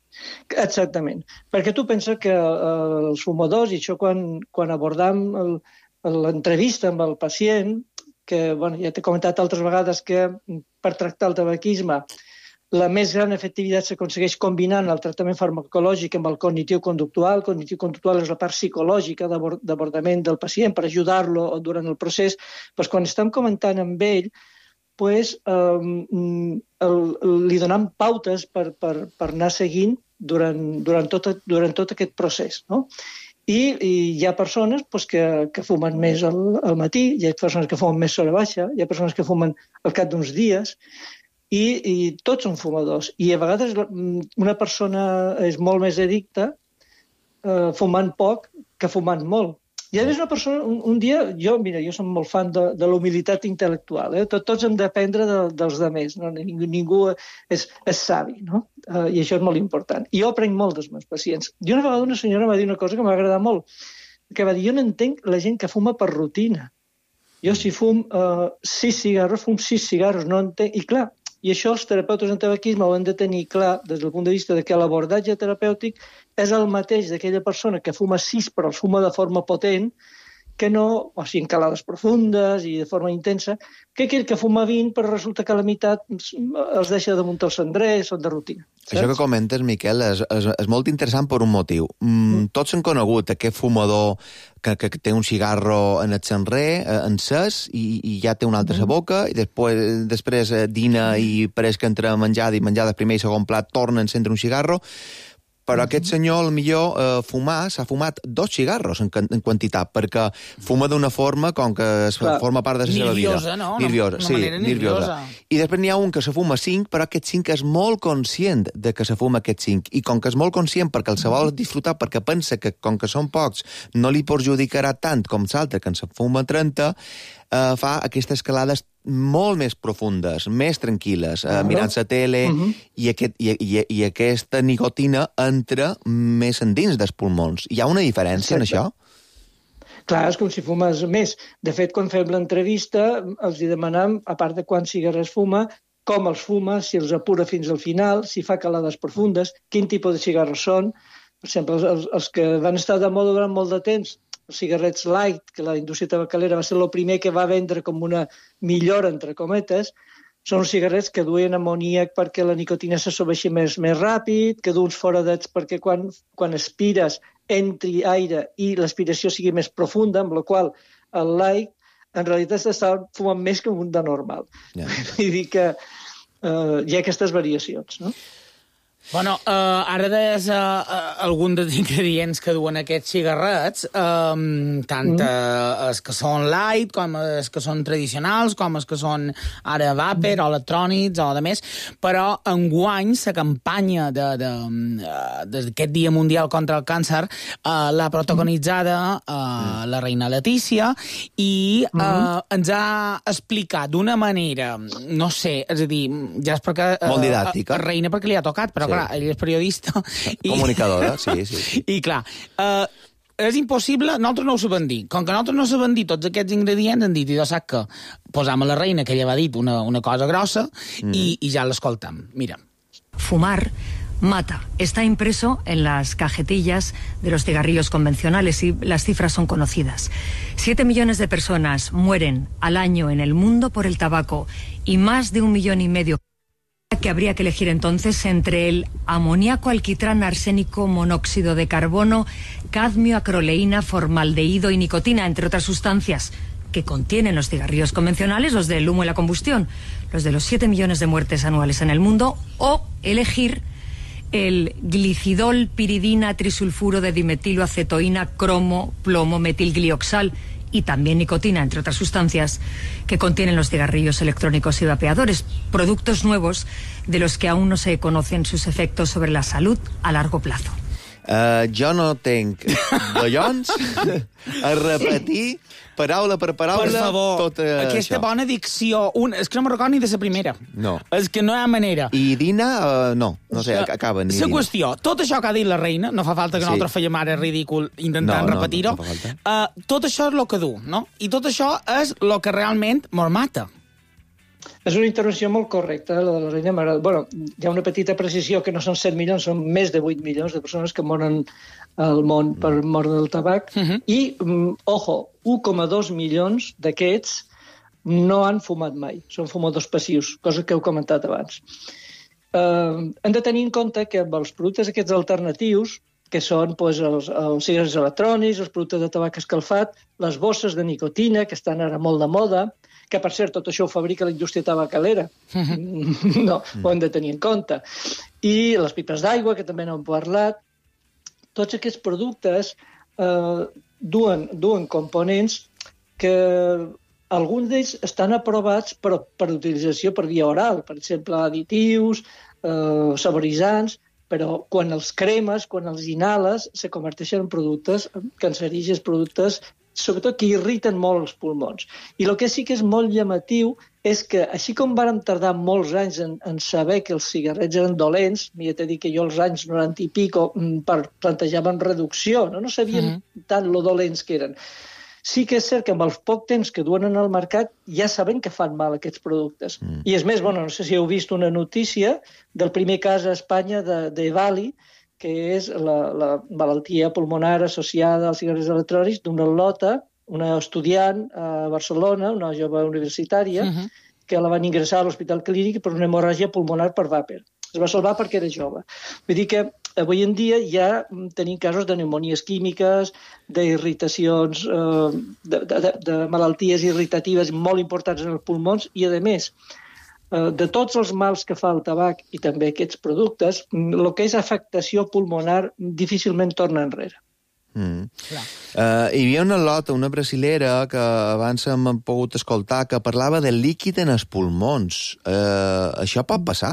Speaker 16: Exactament. Perquè tu penses que eh, els fumadors, i això quan, quan abordam el, l'entrevista amb el pacient, que bueno, ja t'he comentat altres vegades que per tractar el tabaquisme la més gran efectivitat s'aconsegueix combinant el tractament farmacològic amb el cognitiu-conductual. El cognitiu-conductual és la part psicològica d'abordament del pacient per ajudar-lo durant el procés. Pues quan estem comentant amb ell, pues, um, el, li donem pautes per, per, per anar seguint durant, durant, tot, durant tot aquest procés, no? I, i hi ha persones pues, que, que fumen més al, al matí, hi ha persones que fumen més sobre baixa, hi ha persones que fumen al cap d'uns dies, i, i tots són fumadors. I a vegades una persona és molt més addicta eh, fumant poc que fumant molt. I a més una persona, un, un dia, jo, mira, jo som molt fan de, de la humilitat intel·lectual, eh? Tot, tots hem d'aprendre de, dels altres, no? Ningú, ningú és, és savi, no? Uh, I això és molt important. I jo aprenc molt dels meus pacients. I una vegada una senyora va dir una cosa que m'ha agradat molt, que va dir, jo no entenc la gent que fuma per rutina. Jo si fum uh, sis cigarros, fum sis cigarros, no entenc... I clar, i això els terapeutes en tabaquisme ho han de tenir clar des del punt de vista de que l'abordatge terapèutic és el mateix d'aquella persona que fuma sis però els fuma de forma potent, que no, o sigui, en calades profundes i de forma intensa, que aquell que fuma vint però resulta que a la meitat els deixa damunt el cendrer, són de rutina. Saps?
Speaker 4: Això que comentes, Miquel, és, és, és molt interessant per un motiu. Mm, tots han conegut aquest fumador que, que té un cigarro en el cendrer, eh, encès, i, i ja té un altre a la boca, i després, després eh, dina i pareix que entre menjada i menjada primer i segon plat torna a encendre un cigarro, però aquest senyor, al millor, eh, fumar, s'ha fumat dos cigarros en, en quantitat, perquè fuma d'una forma com que es Clar. forma part de la seva vida.
Speaker 3: Nerviosa, no?
Speaker 4: Nerviosa,
Speaker 3: Una
Speaker 4: sí,
Speaker 3: manera nerviosa.
Speaker 4: I després n'hi ha un que se fuma cinc, però aquest cinc és molt conscient de que se fuma aquest cinc. I com que és molt conscient perquè el se vol disfrutar, perquè pensa que com que són pocs no li perjudicarà tant com l'altre que en se fuma trenta, eh, fa aquestes escalades molt més profundes, més tranquil·les, eh, mirant la tele, uh -huh. i, aquest, i, i, i aquesta nicotina entra més endins dels pulmons. Hi ha una diferència Exacte. en això?
Speaker 16: Clar, és com si fumes més. De fet, quan fem l'entrevista, els demanam, a part de quants cigarrets fuma, com els fuma, si els apura fins al final, si fa calades profundes, quin tipus de cigarros són. Per exemple, els, els que van estar de moda durant molt de temps, els cigarrets light, que la indústria tabacalera va ser el primer que va vendre com una millora, entre cometes, són uns cigarrets que duien amoníac perquè la nicotina s'assorbeixi més, més ràpid, que du uns foradets perquè quan, quan aspires entri aire i l'aspiració sigui més profunda, amb la qual el light en realitat s'està fumant més que un de normal. Yeah. Vull dir que uh, hi ha aquestes variacions, no?
Speaker 3: Bueno, uh, ara deies uh, uh, algun dels ingredients que duen aquests cigarrets, um, tant mm. uh, els que són light, com els que són tradicionals, com els que són ara vapor mm. o electrònics o de més, però enguany la campanya d'aquest uh, Dia Mundial contra el Càncer uh, l'ha protagonitzada uh, mm. la reina Letícia i uh, mm. ens ha explicat d'una manera, no sé, és a dir, ja és perquè... Uh,
Speaker 4: Molt didàctica.
Speaker 3: Uh, reina perquè li ha tocat, però sí. clar, ell és periodista.
Speaker 4: Comunicadora, i, sí, sí.
Speaker 3: I clar, eh, és impossible, nosaltres no ho sabem dir. Com que nosaltres no sabem dir tots aquests ingredients, hem dit, i saps que posam a la reina, que ella va dir una, una cosa grossa, mm. i, i ja l'escoltam. Mira.
Speaker 17: Fumar mata. Está impreso en las cajetillas de los cigarrillos convencionales y las cifras son conocidas. Siete millones de personas mueren al año en el mundo por el tabaco y más de un millón y medio que habría que elegir entonces entre el amoníaco, alquitrán, arsénico, monóxido de carbono, cadmio, acroleína, formaldehído y nicotina, entre otras sustancias que contienen los cigarrillos convencionales, los del humo y la combustión, los de los siete millones de muertes anuales en el mundo, o elegir el glicidol, piridina, trisulfuro de dimetilo, acetoína, cromo, plomo, metilglioxal y también nicotina, entre otras sustancias que contienen los cigarrillos electrónicos y vapeadores, productos nuevos de los que aún no se conocen sus efectos sobre la salud a largo plazo.
Speaker 4: Uh, jo no tenc collons a repetir paraula per paraula.
Speaker 3: Per favor,
Speaker 4: tot, uh,
Speaker 3: aquesta
Speaker 4: això.
Speaker 3: bona dicció. Un, és que no me'n recordo ni de la primera.
Speaker 4: No.
Speaker 3: És que no hi ha manera.
Speaker 4: I Dina, uh, no. No sé, acaba ni
Speaker 3: La qüestió, tot això que ha dit la reina, no fa falta que sí. nosaltres fèiem ara ridícul intentant
Speaker 4: no, no,
Speaker 3: repetir-ho,
Speaker 4: no, no
Speaker 3: uh, tot això és el que du, no? I tot això és el que realment mos mata.
Speaker 16: És una intervenció molt correcta, la de la Reina m'agrada. Bueno, hi ha una petita precisió que no són set milions, són més de vuit milions de persones que moren al món per mort del tabac. Uh -huh. I, um, ojo, un coma dos milions d'aquests no han fumat mai. Són fumadors passius, cosa que heu comentat abans. Uh, hem de tenir en compte que amb els productes aquests alternatius, que són pues, els, els cigarrets electrònics, els productes de tabac escalfat, les bosses de nicotina, que estan ara molt de moda, que, per cert, tot això ho fabrica la indústria tabacalera. No, ho hem de tenir en compte. I les pipes d'aigua, que també n'hem parlat. Tots aquests productes eh, duen, duen components que alguns d'ells estan aprovats per, per utilització per via oral, per exemple, additius, eh, saboritzants, però quan els cremes, quan els inhales, se converteixen en productes cancerígens, productes sobretot que irriten molt els pulmons. I el que sí que és molt llamatiu és que, així com vàrem tardar molts anys en, en saber que els cigarrets eren dolents, m'hi he de dir que jo als anys noranta i pico per, plantejaven reducció, no, no sabien uh -huh. tant lo dolents que eren. Sí que és cert que amb el poc temps que duen al mercat ja saben que fan mal aquests productes. Mm. I és més, bueno, no sé si heu vist una notícia del primer cas a Espanya de, de Vali, que és la, la malaltia pulmonar associada als cigarrets electrònics d'una lota, una estudiant a Barcelona, una jove universitària, uh -huh. que la van ingressar a l'Hospital Clínic per una hemorràgia pulmonar per vàper. Es va salvar perquè era jove. Vull dir que avui en dia ja tenim casos de pneumonies químiques, d'irritacions, eh, de, de, de malalties irritatives molt importants en els pulmons i, a més, de tots els mals que fa el tabac i també aquests productes, el que és afectació pulmonar difícilment torna enrere.
Speaker 4: Mm. Uh, hi havia una lota, una brasilera, que abans hem pogut escoltar, que parlava de líquid en els pulmons. Uh, això pot passar?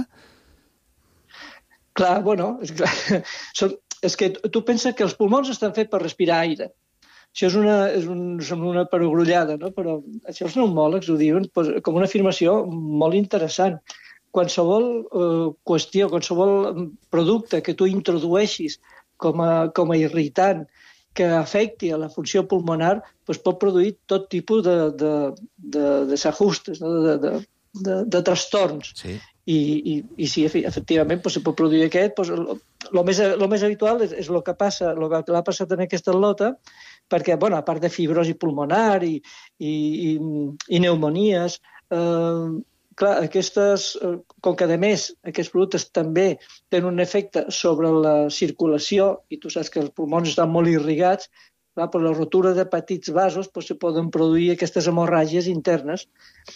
Speaker 16: Clar, bueno, és, clar. És que tu penses que els pulmons estan fets per respirar aire. Això és una, és un, és una perogrullada, no? Però això els pneumòlegs ho diuen com una afirmació molt interessant. Qualsevol eh, qüestió, qualsevol producte que tu introdueixis com a, com a irritant que afecti a la funció pulmonar doncs pot produir tot tipus de, de, de desajustes, no? de, de, de, de trastorns. Sí. I, i, i sí, efectivament, doncs, se pot produir aquest. Doncs, el més, lo més habitual és, és el que passa, el que ha passat en aquesta lota, perquè, bueno, a part de fibrosi pulmonar i, i, i, i pneumonies, eh, clar, aquestes, com que, a més, aquests productes també tenen un efecte sobre la circulació, i tu saps que els pulmons estan molt irrigats, clar, per la rotura de petits vasos doncs, se poden produir aquestes hemorràgies internes,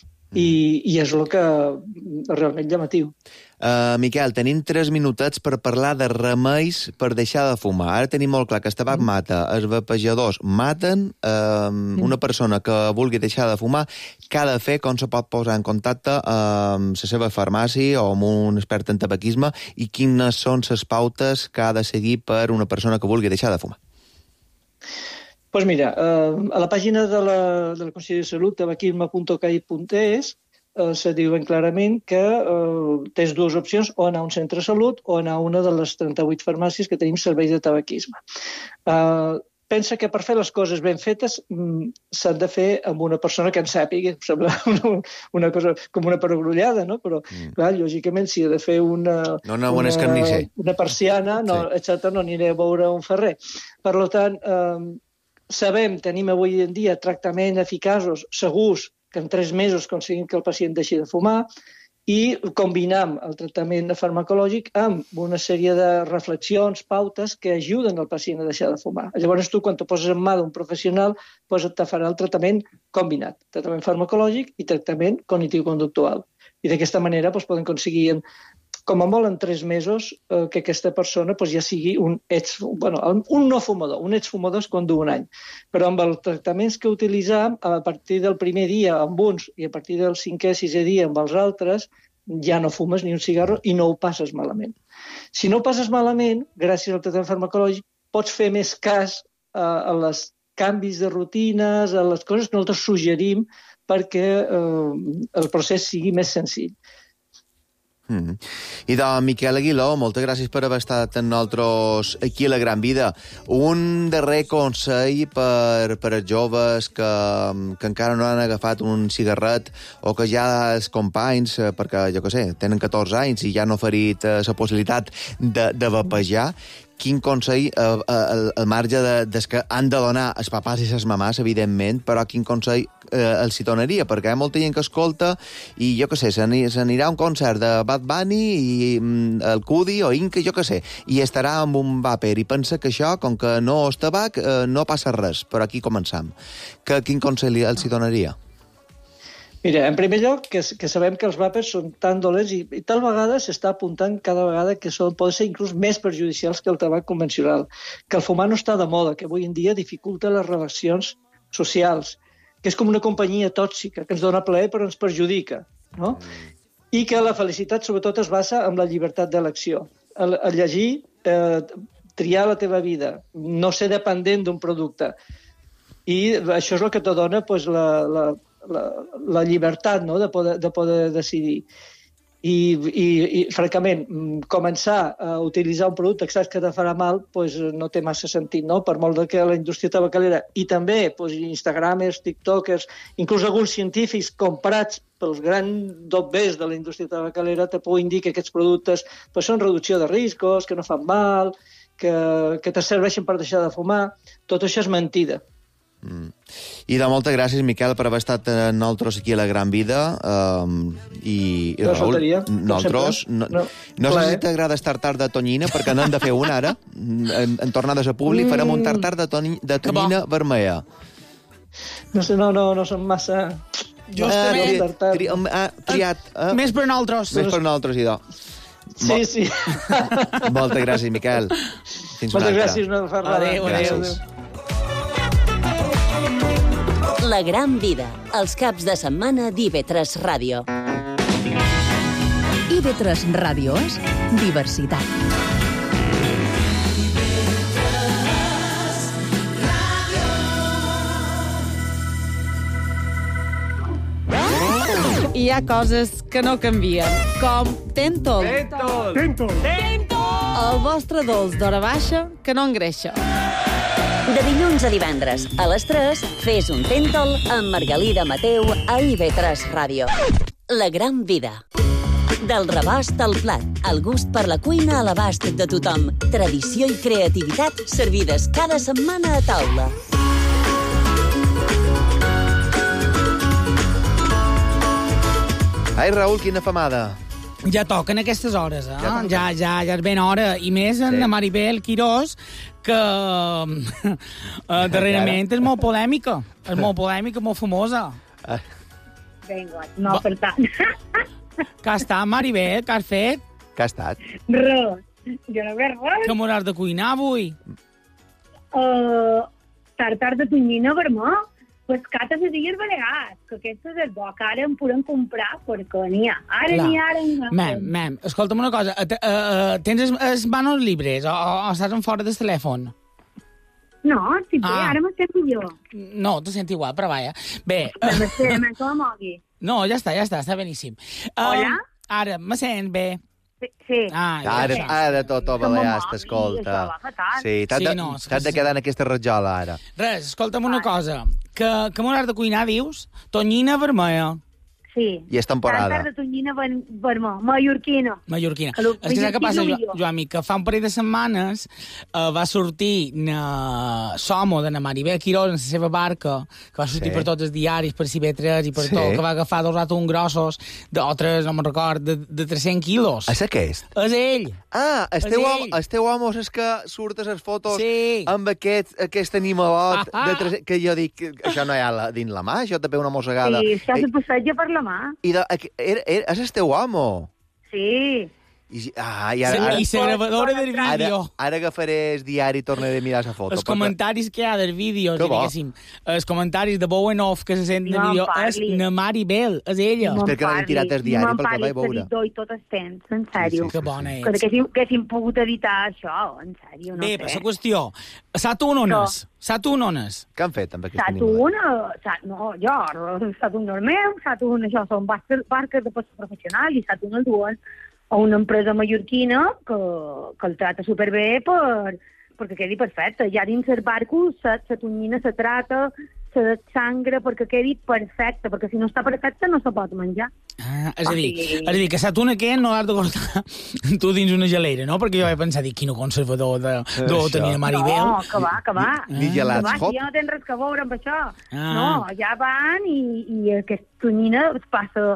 Speaker 16: i, i és el que és realment llamatiu.
Speaker 4: Uh, Miquel, tenim tres minutets per parlar de remeis per deixar de fumar. Ara tenim molt clar que el tabac mm. mata, els vapejadors maten. Uh, mm. Una persona que vulgui deixar de fumar, què ha de fer, com se pot posar en contacte amb la seva farmàcia o amb un expert en tabaquisme, i quines són les pautes que ha de seguir per una persona que vulgui deixar de fumar?
Speaker 16: Doncs pues mira, eh, a la pàgina de la, de la Conselleria de Salut, tabaquisme punt c a i punt e s, eh, se diuen clarament que eh, tens dues opcions, o anar a un centre de salut o anar a una de les trenta-vuit farmàcies que tenim servei de tabaquisme. Eh, pensa que per fer les coses ben fetes mm, s'han de fer amb una persona que en sàpiga, sembla una, una cosa com una perogrullada, no? Però, mm. clar, lògicament, si he de fer una,
Speaker 4: no, no,
Speaker 16: una,
Speaker 4: una,
Speaker 16: una persiana, no, sí. etcètera, no aniré a veure un ferrer. Per tant, eh, sabem, tenim avui en dia tractaments eficaços, segurs, que en tres mesos aconseguim que el pacient deixi de fumar, i combinam el tractament farmacològic amb una sèrie de reflexions, pautes, que ajuden el pacient a deixar de fumar. Llavors tu, quan te poses en mà d'un professional, doncs te farà el tractament combinat, tractament farmacològic i tractament cognitiu-conductual. I d'aquesta manera doncs, poden aconseguir, com a molt en tres mesos, eh, que aquesta persona doncs, ja sigui un, ex, bueno, un no fumador. Un exfumador és quan du un any. Però amb els tractaments que utilitzam, a partir del primer dia amb uns i a partir del cinquè, sisè dia amb els altres, ja no fumes ni un cigarro i no ho passes malament. Si no ho passes malament, gràcies al tractament farmacològic, pots fer més cas eh, a les canvis de rutines, a les coses que nosaltres suggerim perquè eh, el procés sigui més senzill.
Speaker 4: Mm. I de Miquel Aguiló, moltes gràcies per haver estat amb nosaltres aquí a La Gran Vida. Un darrer consell per, per als joves que, que encara no han agafat un cigarret o que ja els companys, perquè, jo què sé, tenen catorze anys i ja no ha oferit eh, la possibilitat de, de vapejar. Quin consell, eh, al, al marge de, des que han de donar els papàs i les mamàs, evidentment, però quin consell eh, els hi donaria? Perquè hi ha molta gent que escolta i, jo què sé, s'anirà a un concert de Bad Bunny i mm, el Cudi o Inca, jo què sé, i estarà amb un vàper i pensa que això, com que no és tabac, eh, no passa res. Però aquí començam. Que, quin consell els hi donaria?
Speaker 16: Mira, en primer lloc, que, que sabem que els vàpers són tan dolents i, i tal vegada s'està apuntant cada vegada que són, poden ser inclús més perjudicials que el tabac convencional, que el fumar no està de moda, que avui en dia dificulta les relacions socials, que és com una companyia tòxica, que ens dona plaer però ens perjudica, no? I que la felicitat sobretot es basa en la llibertat d'elecció. El, el llegir, eh, triar la teva vida, no ser dependent d'un producte. I això és el que te dona pues, la... la La, la llibertat, no?, de poder, de poder decidir. I, i, i, francament, començar a utilitzar un producte que saps que te farà mal pues, no té massa sentit, no? Per molt que la indústria tabacalera i també pues, Instagramers, TikTokers, inclús alguns científics comprats pels grans dobbers de la indústria tabacalera te puguin dir que aquests productes pues, són reducció de riscos, que no fan mal, que, que te serveixen per deixar de fumar. Tot això és mentida.
Speaker 4: Mm. I de moltes gràcies, Miquel, per haver estat amb nosaltres aquí a La Gran Vida. Um, i, i
Speaker 16: no
Speaker 4: Raül,
Speaker 16: faltaria,
Speaker 4: nosaltres... No, no, no sé si t'agrada estar tard de tonyina, perquè n'hem de fer una ara. En, en tornada a públic mm. farem un tartar de, toni, de tonyina vermella.
Speaker 16: No sé, no, no, no som massa...
Speaker 3: Justament.
Speaker 4: Ah, tri, tri, ah, triat. Ah.
Speaker 3: Més per nosaltres.
Speaker 4: Més per nosaltres, idò.
Speaker 16: Sí, Mol... sí.
Speaker 4: Moltes gràcies, Miquel. Fins
Speaker 16: moltes gràcies, no fa res.
Speaker 3: Adéu, adéu. adéu.
Speaker 2: La Gran Vida, els caps de setmana d'I V tres Ràdio.
Speaker 1: I V tres Ràdio és diversitat.
Speaker 18: Hi ha coses que no canvien, com Tentol.
Speaker 19: Tentol! Tentol!
Speaker 18: Tentol! El vostre dolç d'hora baixa que no engreixa.
Speaker 2: De dilluns a divendres, a les tres, fes un Tentol amb Margalida Mateu a I V tres Ràdio. La Gran Vida. Del rebast al plat, el gust per la cuina a l'abast de tothom. Tradició i creativitat servides cada setmana a taula.
Speaker 4: Ai, Raül, quina famada.
Speaker 3: Ja toquen aquestes hores, eh?
Speaker 4: Ja,
Speaker 3: ja, ja, ja és ben hora. I més en sí. Maribel Quirós, que uh, darrerament és molt polèmica. És molt polèmica, molt famosa.
Speaker 20: Vinga, no per tant.
Speaker 3: Que està, Maribel? Que has fet?
Speaker 4: Que ha estat?
Speaker 20: Res. Jo no veig res.
Speaker 3: Que m'hauràs de cuinar avui?
Speaker 20: Uh, tartar de tonyina vermell. Pescat a les Illes Balears, que aquestes és bo, que ara en podem comprar perquè n'hi ha. Ara n'hi ha, ara n'hi ha.
Speaker 3: Mem, mem, escolta'm una cosa, uh, uh, tens els, els manos libres o, o estàs en fora del telèfon?
Speaker 20: No, si bé,
Speaker 3: ah.
Speaker 20: ara me sento millor.
Speaker 3: No, te sento igual, però vaja. Bé...
Speaker 20: Me, me, me, me com mogui.
Speaker 3: No, ja està, ja està, està beníssim.
Speaker 20: Hola?
Speaker 3: Um, ara, me sent bé.
Speaker 20: Sí.
Speaker 3: Ah, ja
Speaker 4: ara, ara tot a Balears t'escolta. Sí, t'has
Speaker 3: sí,
Speaker 4: de,
Speaker 3: no,
Speaker 4: de quedar en aquesta rajola, ara.
Speaker 3: Res, escolta'm una cosa. Que, que m'hauràs de cuinar, dius? Tonyina vermella.
Speaker 20: Sí.
Speaker 4: I és temporada.
Speaker 20: Tartar de tonyina vermell, mallorquina.
Speaker 3: Mallorquina. És que saps què passa, jo, Joami? Que fa un parell de setmanes uh, va sortir na Somo de na Maribel Quirós en la seva barca, que va sortir sí. per tots els diaris, per I V tres i per sí. tot, que va agafar dos ratos grossos, de, o tres, no me'n record, de, de tres-cents quilos.
Speaker 4: És aquest?
Speaker 3: És ell.
Speaker 4: Ah, el teu, home, el teu home és que surt a les fotos
Speaker 3: sí.
Speaker 4: amb aquest, aquest animalot ah, ah. de tres, que jo dic, que això no hi ha la, dins la mà, això també una mossegada.
Speaker 20: Sí, això se passeja per la mà.
Speaker 4: I de, era, era, és el teu amo?
Speaker 20: Sí.
Speaker 4: I, ah, i, ara,
Speaker 3: sí,
Speaker 4: ara,
Speaker 3: i la gravadora del vídeo.
Speaker 4: Ara, ara agafaré el diari i tornaré a mirar la foto.
Speaker 3: Els comentaris que hi ha del vídeo, diguéssim. Els comentaris de Bowenhoff que se sent no del vídeo és na Maribel, és ella.
Speaker 4: No Espera que no hagi tirat el diari no pel que vaig veure.
Speaker 20: No i tot el temps, en sèrio.
Speaker 3: Sí, sí, que bona ets.
Speaker 20: Que haguéssim, que haguéssim pogut editar això, en sèrio, no
Speaker 3: Bé,
Speaker 20: sé.
Speaker 3: Bé, la qüestió, Saturn on és? Saturn on és?
Speaker 4: Què han fet amb aquest
Speaker 20: animal? Saturn, no, jo, Saturn no és meu, Saturn, això són barques de pesca professional i Saturn el duen o una empresa mallorquina que, que el trata superbé per, perquè quedi perfecte. Ja dins el barco la tonyina se trata, se desangra perquè quedi perfecte, perquè si no està perfecte no se pot menjar.
Speaker 3: Ah, és a dir, és a dir que la tuna aquest no l'has de cortar tu dins una gelera, no? Perquè jo vaig pensar, dic, quin conservador de, de tenir Maribel.
Speaker 20: No, que va, que va.
Speaker 3: Ni gelats,
Speaker 20: que va,
Speaker 3: hop.
Speaker 20: ja no tens res que veure amb això.
Speaker 3: Ah.
Speaker 20: No, ja van i, i aquesta tonyina es passa...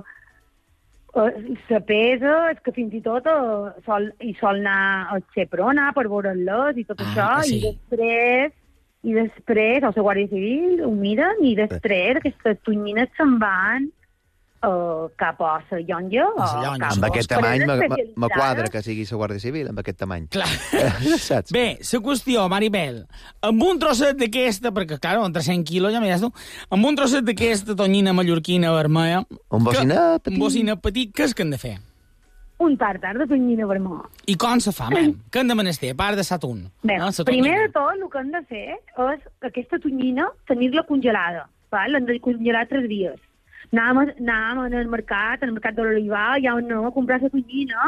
Speaker 20: La pesa, és que fins i tot uh, sol, hi sol anar al Seprona per veure-les i tot
Speaker 3: Ah,
Speaker 20: això,
Speaker 3: sí.
Speaker 20: i després, i després, el seu Guàrdia Civil ho miren, i després aquestes tonyines se'n van uh, cap a la llonja. o cap a
Speaker 4: Amb aquest tamany me,
Speaker 20: empreses
Speaker 4: me, me
Speaker 20: especialitzades.
Speaker 4: quadra que sigui la Guàrdia Civil, amb aquest tamany.
Speaker 3: Clar.
Speaker 4: Saps?
Speaker 3: Bé, la qüestió, Maribel, amb un trosset d'aquesta, perquè, clar, entre cent quilos, ja m'hi tu, amb un trosset d'aquesta tonyina mallorquina vermella...
Speaker 4: Un bocinet petit.
Speaker 3: Un bocinet petit, què és que hem de fer?
Speaker 20: Un tartar de tonyina vermella.
Speaker 3: I com se fa, mem? Què hem de menester, a part de satun?
Speaker 20: Bé,
Speaker 3: no? Sa
Speaker 20: primer
Speaker 3: tonyina.
Speaker 20: de tot, el que hem de fer és aquesta tonyina tenir-la congelada. Val? L'hem de congelar tres dies. Anàvem, anàvem al mercat, al mercat de l'Olivar, ja on anàvem a comprar la tonyina,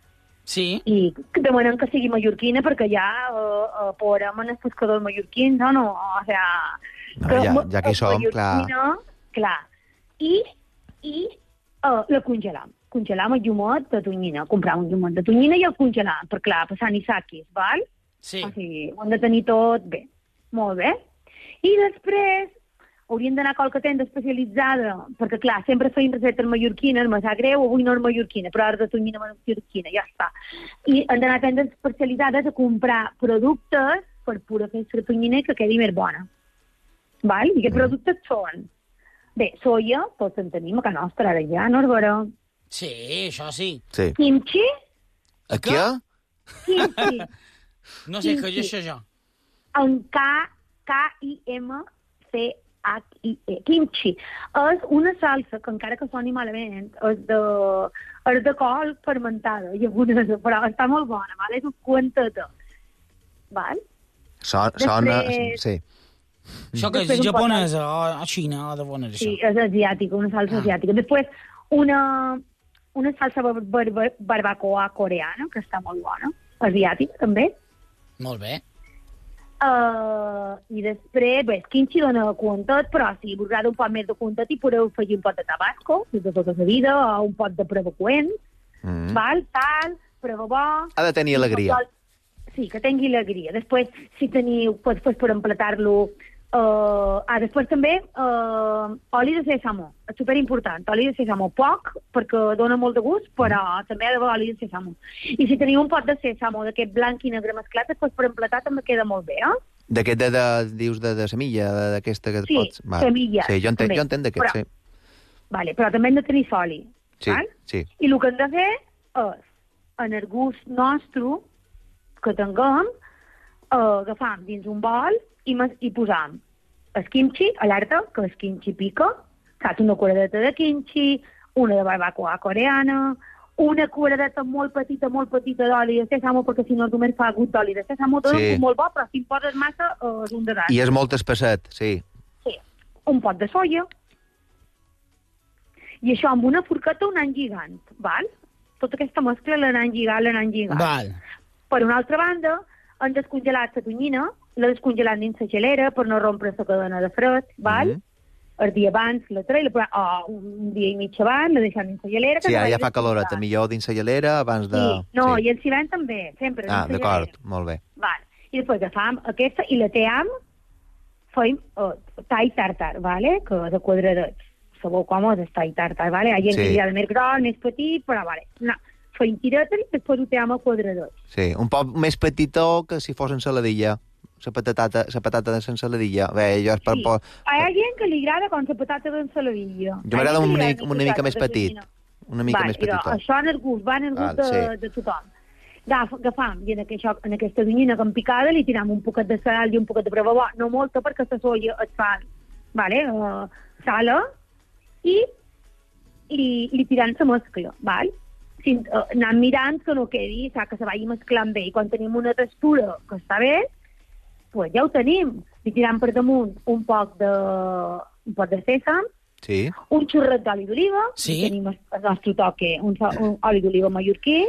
Speaker 3: sí.
Speaker 20: i demanem que sigui mallorquina, perquè ja uh, uh, podrem en els pescadors mallorquins, no? no o sea,
Speaker 4: No, ja, ja que hi som, clar.
Speaker 20: clar. I, i uh, la congelam. Congelam el llumet de tonyina. Compram un llumet de tonyina i el congelam, per clar, passant i saquis, val?
Speaker 3: Sí.
Speaker 20: O sigui, ho hem de tenir tot bé. Molt bé. I després hauríem d'anar a qualque tenda especialitzada, perquè, clar, sempre feim receptes mallorquines, me sap greu, avui no és mallorquina, però ara de tonyina mallorquina, ja està. I hem d'anar a tendes especialitzades a comprar productes per poder fer la tonyina que quedi més bona. Val? I aquests productes són... Bé, soia, tots en tenim a casa nostra, ara ja, no és vera?
Speaker 3: Sí, això sí.
Speaker 4: Sí.
Speaker 20: Kimchi?
Speaker 4: A què?
Speaker 20: Kimchi.
Speaker 3: No sé, que
Speaker 20: Kimchi.
Speaker 3: jo això jo.
Speaker 20: En K, K I M C H I E. Kimchi. És una salsa que, encara que soni malament, és de, és de col fermentada, i algunes, però està molt bona, val? És un cuenteta. Val?
Speaker 4: Son, sona...
Speaker 20: Després-
Speaker 4: Sí.
Speaker 3: Això que és
Speaker 20: Després un
Speaker 3: japonesa o, o xina o de on és
Speaker 20: Sí,
Speaker 3: això?
Speaker 20: és asiàtica, una salsa
Speaker 3: Ah.
Speaker 20: asiàtica. Després, una, una salsa bar bar bar barbacoa coreana, que està molt bona. Asiàtica, també.
Speaker 3: Molt bé.
Speaker 20: Uh, I després, bé, el kimchi dona quantet, però si us agrada un pot més de quantet hi podeu afegir un pot de tabasco, que és de tota la vida, o un pot de preveqüent,
Speaker 4: Mm.
Speaker 20: val? Sal, prevebó...
Speaker 4: Ha de tenir alegria.
Speaker 20: Sí, que tingui alegria. Després, si teniu, pues, pues, per empletar-lo... Uh, ah, després també uh, oli de sèsamo, és superimportant, oli de sèsamo poc, perquè dona molt de gust, però també ha d'haver oli de sèsamo. I si teniu un pot de sèsamo d'aquest blanc i negre mesclat, després per empletar també queda molt bé, eh?
Speaker 4: D'aquest de, de, dius de, de semilla, de- d'aquesta que et
Speaker 20: Sí,
Speaker 4: pots... Val.
Speaker 20: semilla,
Speaker 4: Sí, jo entenc,
Speaker 20: també.
Speaker 4: jo entenc d'aquest,
Speaker 20: Però-
Speaker 4: sí.
Speaker 20: Vale, però també hem de tenir soli,
Speaker 4: Sí,
Speaker 20: val?
Speaker 4: sí.
Speaker 20: I el que hem de fer és, en el gust nostre que tinguem, uh, agafam dins un bol i, mes- i posam el kimchi, alerta, que el kimchi pica, saps, una curadeta de kimchi, una de barbacoa coreana, una curadeta molt petita, molt petita d'oli de sèsamo, perquè si no només fa gust d'oli de sèsamo, dona
Speaker 4: Sí.
Speaker 20: sí. molt bo, però si en poses massa uh, és un desastre.
Speaker 4: I és molt espesset, sí.
Speaker 20: Sí, un pot de soia. I això amb una forqueta ho anem lligant, val? Tota aquesta mescla l'anem lligant, l'anem lligant.
Speaker 3: Val.
Speaker 20: Per una altra banda, hem descongelat la tonyina, l'he descongelat dins la gelera per no rompre la cadena de fred, val?
Speaker 4: Mhm.
Speaker 20: El dia abans la treia, o un dia i mig abans, la deixem dins la gelera. que
Speaker 4: Sí,
Speaker 20: no
Speaker 4: ara ja
Speaker 20: vagi
Speaker 4: fa caloreta.
Speaker 20: descongelat.
Speaker 4: Millor dins la gelera abans de...
Speaker 20: Sí, no,
Speaker 4: sí.
Speaker 20: i el ciment també, sempre dins
Speaker 4: Ah,
Speaker 20: la
Speaker 4: d'acord,
Speaker 20: gelera.
Speaker 4: molt bé.
Speaker 20: Val. I després agafam aquesta i la team, fem uh, tall tartar, vale? Que de quadradets. Sabeu com és el tall tartar, vale? Hi ha gent
Speaker 4: Sí.
Speaker 20: que li agrada més gros, més petit, però vale. No, fem tiretes i després ho team a quadradets.
Speaker 4: Sí, un poc més petitó que si fos ensaladilla. La patata, la patata de l'ensaladilla. Bé, jo és per...
Speaker 20: Sí.
Speaker 4: por-
Speaker 20: Hi ha gent que li agrada com la patata d'ensaladilla.
Speaker 4: Jo m'agrada una, mica- una mica més petit. Una mica
Speaker 20: Vale,
Speaker 4: més petitó.
Speaker 20: Això en el gust, va en el gust
Speaker 4: Val,
Speaker 20: de,
Speaker 4: sí.
Speaker 20: de tothom. Agaf, agafam, i en, això, en aquesta tonyina que hem picada li tiram un poquet de sal i un poquet de prebabó, no molta perquè la soia es fa, vale? Uh, sala, i li, li tirant la mescla, val? Si, uh, anant mirant que no quedi, saps, que se vagi mesclant bé, i quan tenim una textura que està bé, pues ja ho tenim. Li tiram per damunt un poc de, un poc de sèsam,
Speaker 4: Sí.
Speaker 20: un xorret d'oli d'oliva,
Speaker 3: Sí.
Speaker 20: tenim el el nostre toque, un, so- un oli d'oliva mallorquí,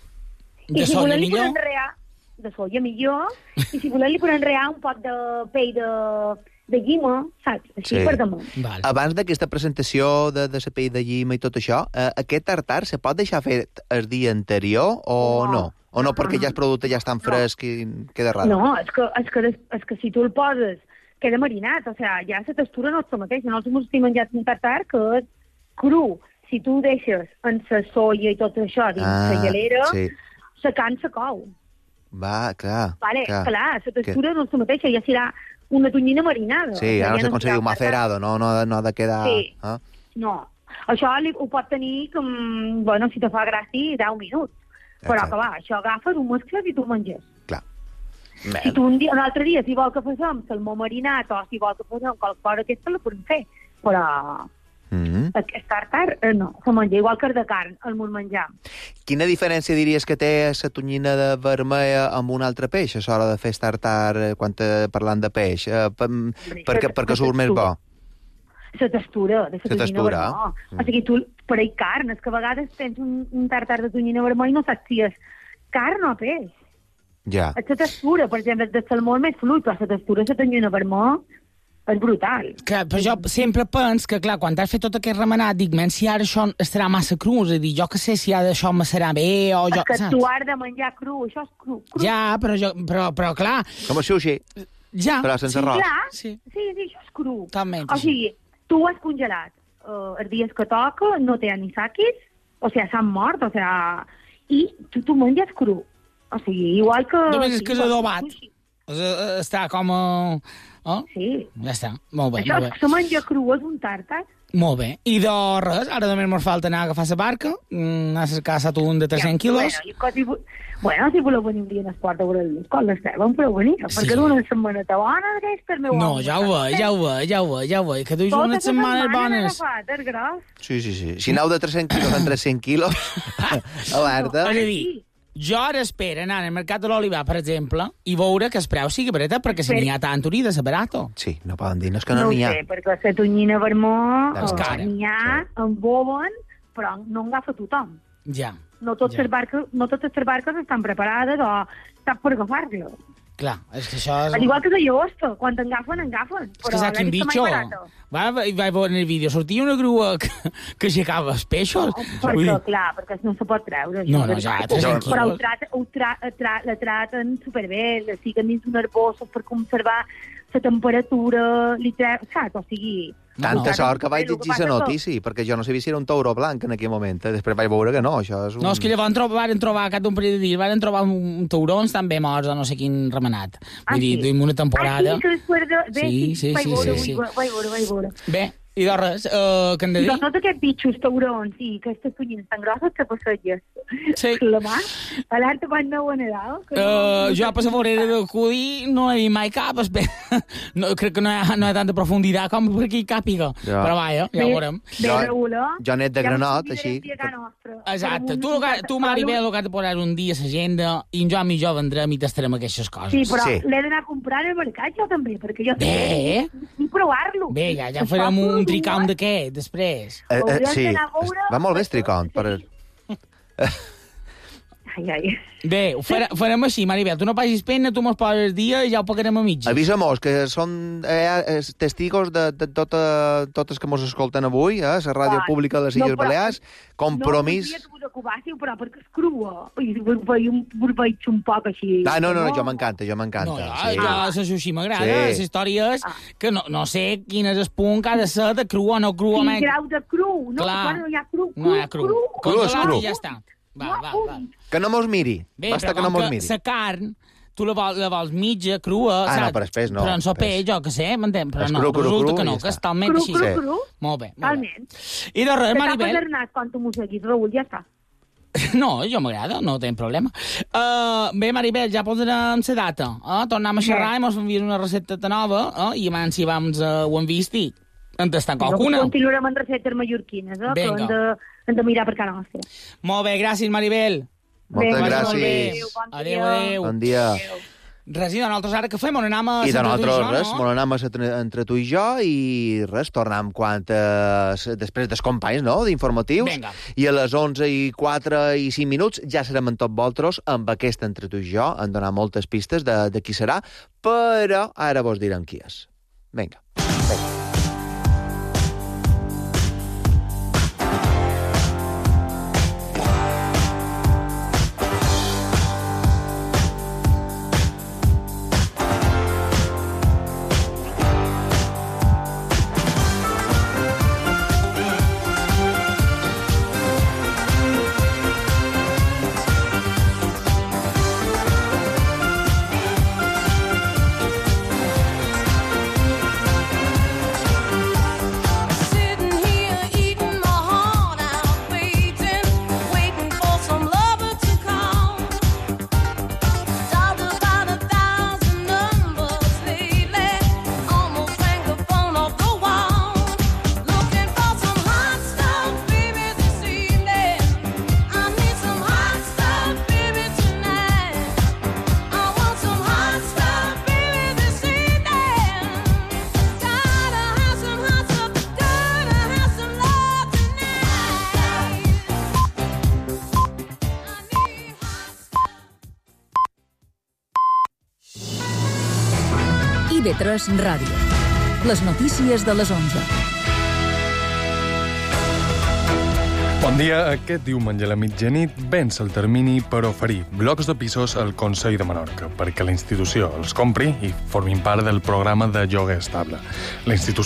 Speaker 3: De
Speaker 20: i si
Speaker 3: soia
Speaker 20: volem li
Speaker 3: millor?
Speaker 20: podem rear, de soia millor, i si volem li podem rear un pot de pell de, de llima, saps? Així
Speaker 4: Sí.
Speaker 20: per damunt.
Speaker 3: Vale.
Speaker 4: Abans d'aquesta presentació de, de la pell de llima i tot això, eh, aquest tartar se pot deixar fet el dia anterior o no?
Speaker 20: No.
Speaker 4: O no, perquè ja el producte ja està fresc i queda rar?
Speaker 20: No, és que, és, que, és que si tu el poses, queda marinat, o sigui, ja la textura no és la mateixa. Nosaltres estem menjat un tartar que és cru. Si tu ho deixes en la soia i tot això dins
Speaker 4: Ah,
Speaker 20: la gelera,
Speaker 4: sí.
Speaker 20: la carn se cou.
Speaker 4: Va, clar.
Speaker 20: Vale, clar,
Speaker 4: clar.
Speaker 20: la textura no és la mateixa, ja serà una tonyina marinada.
Speaker 4: Sí, ara no
Speaker 20: ja
Speaker 4: sé com se
Speaker 20: serà
Speaker 4: diu,
Speaker 20: un tartar.
Speaker 4: macerado, no, no, no ha de quedar...
Speaker 20: Sí.
Speaker 4: Eh?
Speaker 20: No, això li, ho pot tenir com, bueno, si te fa gràcia, deu minuts. Però
Speaker 4: Exacte.
Speaker 20: que va, això agafes, ho mescles i tu ho menges.
Speaker 4: Clar.
Speaker 20: Si tu un, dia, un altre dia, si vol que facem salmó marinat o si vol que facem qualque cosa aquesta, la podem fer. Però
Speaker 4: Mm -hmm.
Speaker 20: aquest tartar, eh, no, se menja igual que el de carn, el mun menjar.
Speaker 4: Quina diferència diries que té la tonyina de vermella amb un altre peix a l'hora de fer tartar eh, quan te, parlant de peix? Eh, per, perquè, perquè surt més bo?
Speaker 20: La textura de la tonyina
Speaker 4: textura.
Speaker 20: vermella.
Speaker 4: Mm.
Speaker 20: O sigui, tu, per ahir carn, és que a vegades tens un, un tartar de tonyina vermella i no saps si és carn o peix.
Speaker 4: Ja.
Speaker 20: La textura, per exemple, de salmó és més fluid, però la textura de la tonyina vermella és brutal.
Speaker 3: Clar, però jo sempre penso que, clar, quan has fet tot aquest remenat, dic, men, si ara això estarà massa cru, és a dir, jo que sé si ara això me serà bé o jo...
Speaker 20: És que
Speaker 3: saps?
Speaker 20: tu has de menjar cru, això és cru. cru.
Speaker 3: Ja, però, jo, però, però clar...
Speaker 4: Com el sushi.
Speaker 3: Ja.
Speaker 4: Però sense
Speaker 20: Sí,
Speaker 4: arròs.
Speaker 20: clar,
Speaker 3: Sí.
Speaker 20: sí, sí, això és cru.
Speaker 3: Talment,
Speaker 20: O
Speaker 3: sí.
Speaker 20: sigui, tu ho has congelat uh, els dies que toca, no té anisakis, o sigui, s'han mort, o sigui, i tu t'ho menges cru. O sigui, igual que...
Speaker 3: Només és
Speaker 20: sí,
Speaker 3: que és
Speaker 20: igual
Speaker 3: adobat.
Speaker 20: sushi.
Speaker 3: És, eh, està com a... Oh?
Speaker 20: Sí.
Speaker 3: Ja està, molt bé,
Speaker 20: Això
Speaker 3: molt bé.
Speaker 20: se menja cru, és un tartar.
Speaker 3: Molt bé. I de res, ara només ens falta anar a agafar la barca, mm, anar a cercar l'atún de tres-cents quilos.
Speaker 20: Bueno, i quasi, bueno, si voleu venir un dia en esport a veure el com l'estàvem, però venir,
Speaker 3: Sí.
Speaker 20: perquè d'una setmaneta bona d'aquesta el meu
Speaker 3: No,
Speaker 20: home.
Speaker 3: ja ho veig, ja ho veig, ja ho veig, ja ho veig, que duis
Speaker 20: Tota
Speaker 3: unes
Speaker 20: la
Speaker 3: setmanes
Speaker 20: setmana han
Speaker 3: bones.
Speaker 20: agafat, és gros.
Speaker 4: Sí, sí, sí. Si aneu de tres-cents quilos en tres-cents quilos, alerta.
Speaker 3: És a dir, jo ara espero anar al mercat de l'Olivar, per exemple, i veure que el preu sigui barat, perquè si
Speaker 20: Però-
Speaker 3: n'hi ha tant hauria de ser barato.
Speaker 4: Sí, no poden dir, no és que no
Speaker 20: No ho
Speaker 4: n'hi ha.
Speaker 20: sé, perquè la tonyina vermó
Speaker 3: És cara.
Speaker 20: n'hi ha, en boben, però no en agafa tothom.
Speaker 3: Ja,
Speaker 20: No totes,
Speaker 3: Ja.
Speaker 20: les barques, no totes les barques estan preparades o estan per agafar-lo.
Speaker 3: clar, és que això és...
Speaker 20: Al igual que la llagosta, quan t'engafen, engafen.
Speaker 3: És que saps quin bitxo? Va, vaig veure en el vídeo, sortia una grua que, que aixecava els peixos.
Speaker 20: Perquè,
Speaker 3: Vull dir,
Speaker 20: clar, perquè no se pot treure.
Speaker 3: No,
Speaker 20: això,
Speaker 3: no,
Speaker 20: és
Speaker 3: ja,
Speaker 20: veritat.
Speaker 3: tres-cents
Speaker 20: Però
Speaker 3: quilos.
Speaker 20: ho trata, ho tra, tra, la traten superbé, la siguen dins un arbós per conservar la temperatura, li tre... saps? O sigui...
Speaker 4: Tanta
Speaker 20: no.
Speaker 4: sort que vaig
Speaker 20: El que
Speaker 4: llegir
Speaker 20: passa
Speaker 4: la
Speaker 20: que-
Speaker 4: notícia, perquè jo no sabia si era un tauró blanc en aquell moment. eh? Després vaig veure que no, això és un...
Speaker 3: No, és que llavors trobar, varen trobar, cap d'un parell de dies, varen trobar un, un taurons també morts o no sé quin remenat.
Speaker 20: Ah,
Speaker 3: Vull dir,
Speaker 20: sí?
Speaker 3: duim una
Speaker 20: Ah,
Speaker 3: temporada.
Speaker 20: sí, que després de... Bé,
Speaker 3: Sí, sí,
Speaker 20: vaig
Speaker 3: sí,
Speaker 20: veure,
Speaker 3: sí, sí.
Speaker 20: Vaig, vaig veure, vaig veure.
Speaker 3: Bé, i de res, uh, que hem de
Speaker 20: I
Speaker 3: dir?
Speaker 20: de tots aquests bitxos, taurons i aquestes tonyines tan grosses que passeges.
Speaker 3: Sí.
Speaker 20: La mà, alerta quan no ho he Nadal. que no-
Speaker 3: Uh,
Speaker 20: no
Speaker 3: jo
Speaker 20: sé
Speaker 3: per la vorera d'acudí no he vist mai cap, espera. No, crec que no hi ha, no hi ha tanta profunditat com per aquí càpiga.
Speaker 4: Ja.
Speaker 3: Però vaja, ja ho
Speaker 20: Bé,
Speaker 3: veurem.
Speaker 20: bé,
Speaker 4: Jo-
Speaker 20: Raül, eh?
Speaker 4: jo net de
Speaker 20: Ja
Speaker 4: granot,
Speaker 20: us
Speaker 4: així.
Speaker 20: convidarem a casa nostra.
Speaker 3: Exacte.
Speaker 20: Farem
Speaker 3: Tu,
Speaker 20: un-
Speaker 3: el que- tu Maribel, el que has de posar un dia a l'agenda i en Joan i jo vendrem i tastarem aquestes coses.
Speaker 20: Sí, però
Speaker 4: Sí.
Speaker 20: l'he d'anar a comprar al mercat jo també, perquè jo
Speaker 3: Bé.
Speaker 20: ni provar-lo.
Speaker 3: Bé, ja, ja
Speaker 20: Això
Speaker 3: farem un, un
Speaker 20: produeix-
Speaker 3: tricam d'aquest, després.
Speaker 4: Eh, eh,
Speaker 20: Hauríem
Speaker 4: sí,
Speaker 20: d'anar a veure-
Speaker 4: va molt bé Stricont, però...
Speaker 20: Ai, ai.
Speaker 3: Bé, ho fare, farem així, Maribel. Tu no passis pena, tu mos poses el dia i ja ho pagarem a mitges.
Speaker 4: Avisa-mos que són eh, eh, testigos de, de tota, totes que mos escolten avui, eh, la ràdio
Speaker 20: Va.
Speaker 4: pública de les
Speaker 20: No,
Speaker 4: Illes
Speaker 20: però-
Speaker 4: Balears, compromís...
Speaker 20: No, voldria que us acubàssiu, però perquè és crua. I us veig un, us veig un poc així.
Speaker 4: Ah, no, no, no, jo m'encanta, jo m'encanta.
Speaker 3: No, ja,
Speaker 4: sí.
Speaker 3: ja, la sushi m'agrada.
Speaker 4: Sí.
Speaker 3: La història és que no, no sé quin és el punt que ha de ser de cru o no cru.
Speaker 20: Quin
Speaker 3: home.
Speaker 20: grau de cru. No,
Speaker 3: Clar.
Speaker 20: bueno, no hi ha cru.
Speaker 3: No hi ha cru.
Speaker 4: Cru és
Speaker 3: Congelat
Speaker 4: cru.
Speaker 3: i ja està. Va, va, va.
Speaker 4: Que no mos miri,
Speaker 3: Bé,
Speaker 4: basta
Speaker 3: però
Speaker 4: que no
Speaker 3: com
Speaker 4: mos
Speaker 3: que
Speaker 4: miri.
Speaker 3: la carn, tu la vols, la vols mitja, crua,
Speaker 4: Ah, no,
Speaker 3: saps?
Speaker 4: però després no,
Speaker 3: Però en soper,
Speaker 4: després.
Speaker 3: jo que sé, m'entens? Però
Speaker 4: És
Speaker 3: no,
Speaker 4: cru, cru,
Speaker 3: resulta
Speaker 4: cru
Speaker 3: que
Speaker 4: i
Speaker 3: no,
Speaker 4: ja
Speaker 3: que
Speaker 4: està.
Speaker 3: és talment
Speaker 20: Cru,
Speaker 3: així.
Speaker 20: cru,
Speaker 4: Sí.
Speaker 20: cru.
Speaker 3: Molt bé, molt bé.
Speaker 20: Talment.
Speaker 3: I de res,
Speaker 20: Te tapes
Speaker 3: Maribel...
Speaker 20: el nas quan t'ho mosseguis, Raül, ja està.
Speaker 3: No, jo m'agrada, no tinc problema. Uh, bé, Maribel, ja posarem la data. Eh? Tornem a xerrar i mos envien una recepta nova eh? i abans si vam, uh, ho hem vist i en tastar qualcuna.
Speaker 20: No, continuarem amb receptes mallorquines, eh? que
Speaker 3: Vinga.
Speaker 20: hem de, hem de mirar per casa nostra.
Speaker 3: Molt bé, gràcies, Maribel.
Speaker 4: Moltes
Speaker 20: Vinga,
Speaker 4: gràcies.
Speaker 3: Molt bé.
Speaker 20: Adéu, bon
Speaker 3: Adéu,
Speaker 20: dia.
Speaker 3: adéu.
Speaker 4: Bon dia.
Speaker 3: Res, i de nosaltres ara què fem? On anem a
Speaker 4: I de
Speaker 3: entre tu i
Speaker 4: nosaltres
Speaker 3: jo,
Speaker 4: res,
Speaker 3: no?
Speaker 4: on anem a entre, entre tu i jo i res, tornem quan, eh, després dels companys, no?, d'informatius.
Speaker 3: Vinga.
Speaker 4: I a les onze i quatre i cinc minuts ja serem en tot vosaltres amb aquest entre tu i jo. Han donat moltes pistes de, de qui serà, però ara vos direm qui és. Vinga. Vinga.
Speaker 1: I V tres Ràdio. Les notícies de les onze.
Speaker 19: Bon dia. Aquest diumenge a la mitjanit venç el termini per oferir blocs de pisos al Consell de Menorca perquè la institució els compri i formin part del programa de lloguer estable. La institució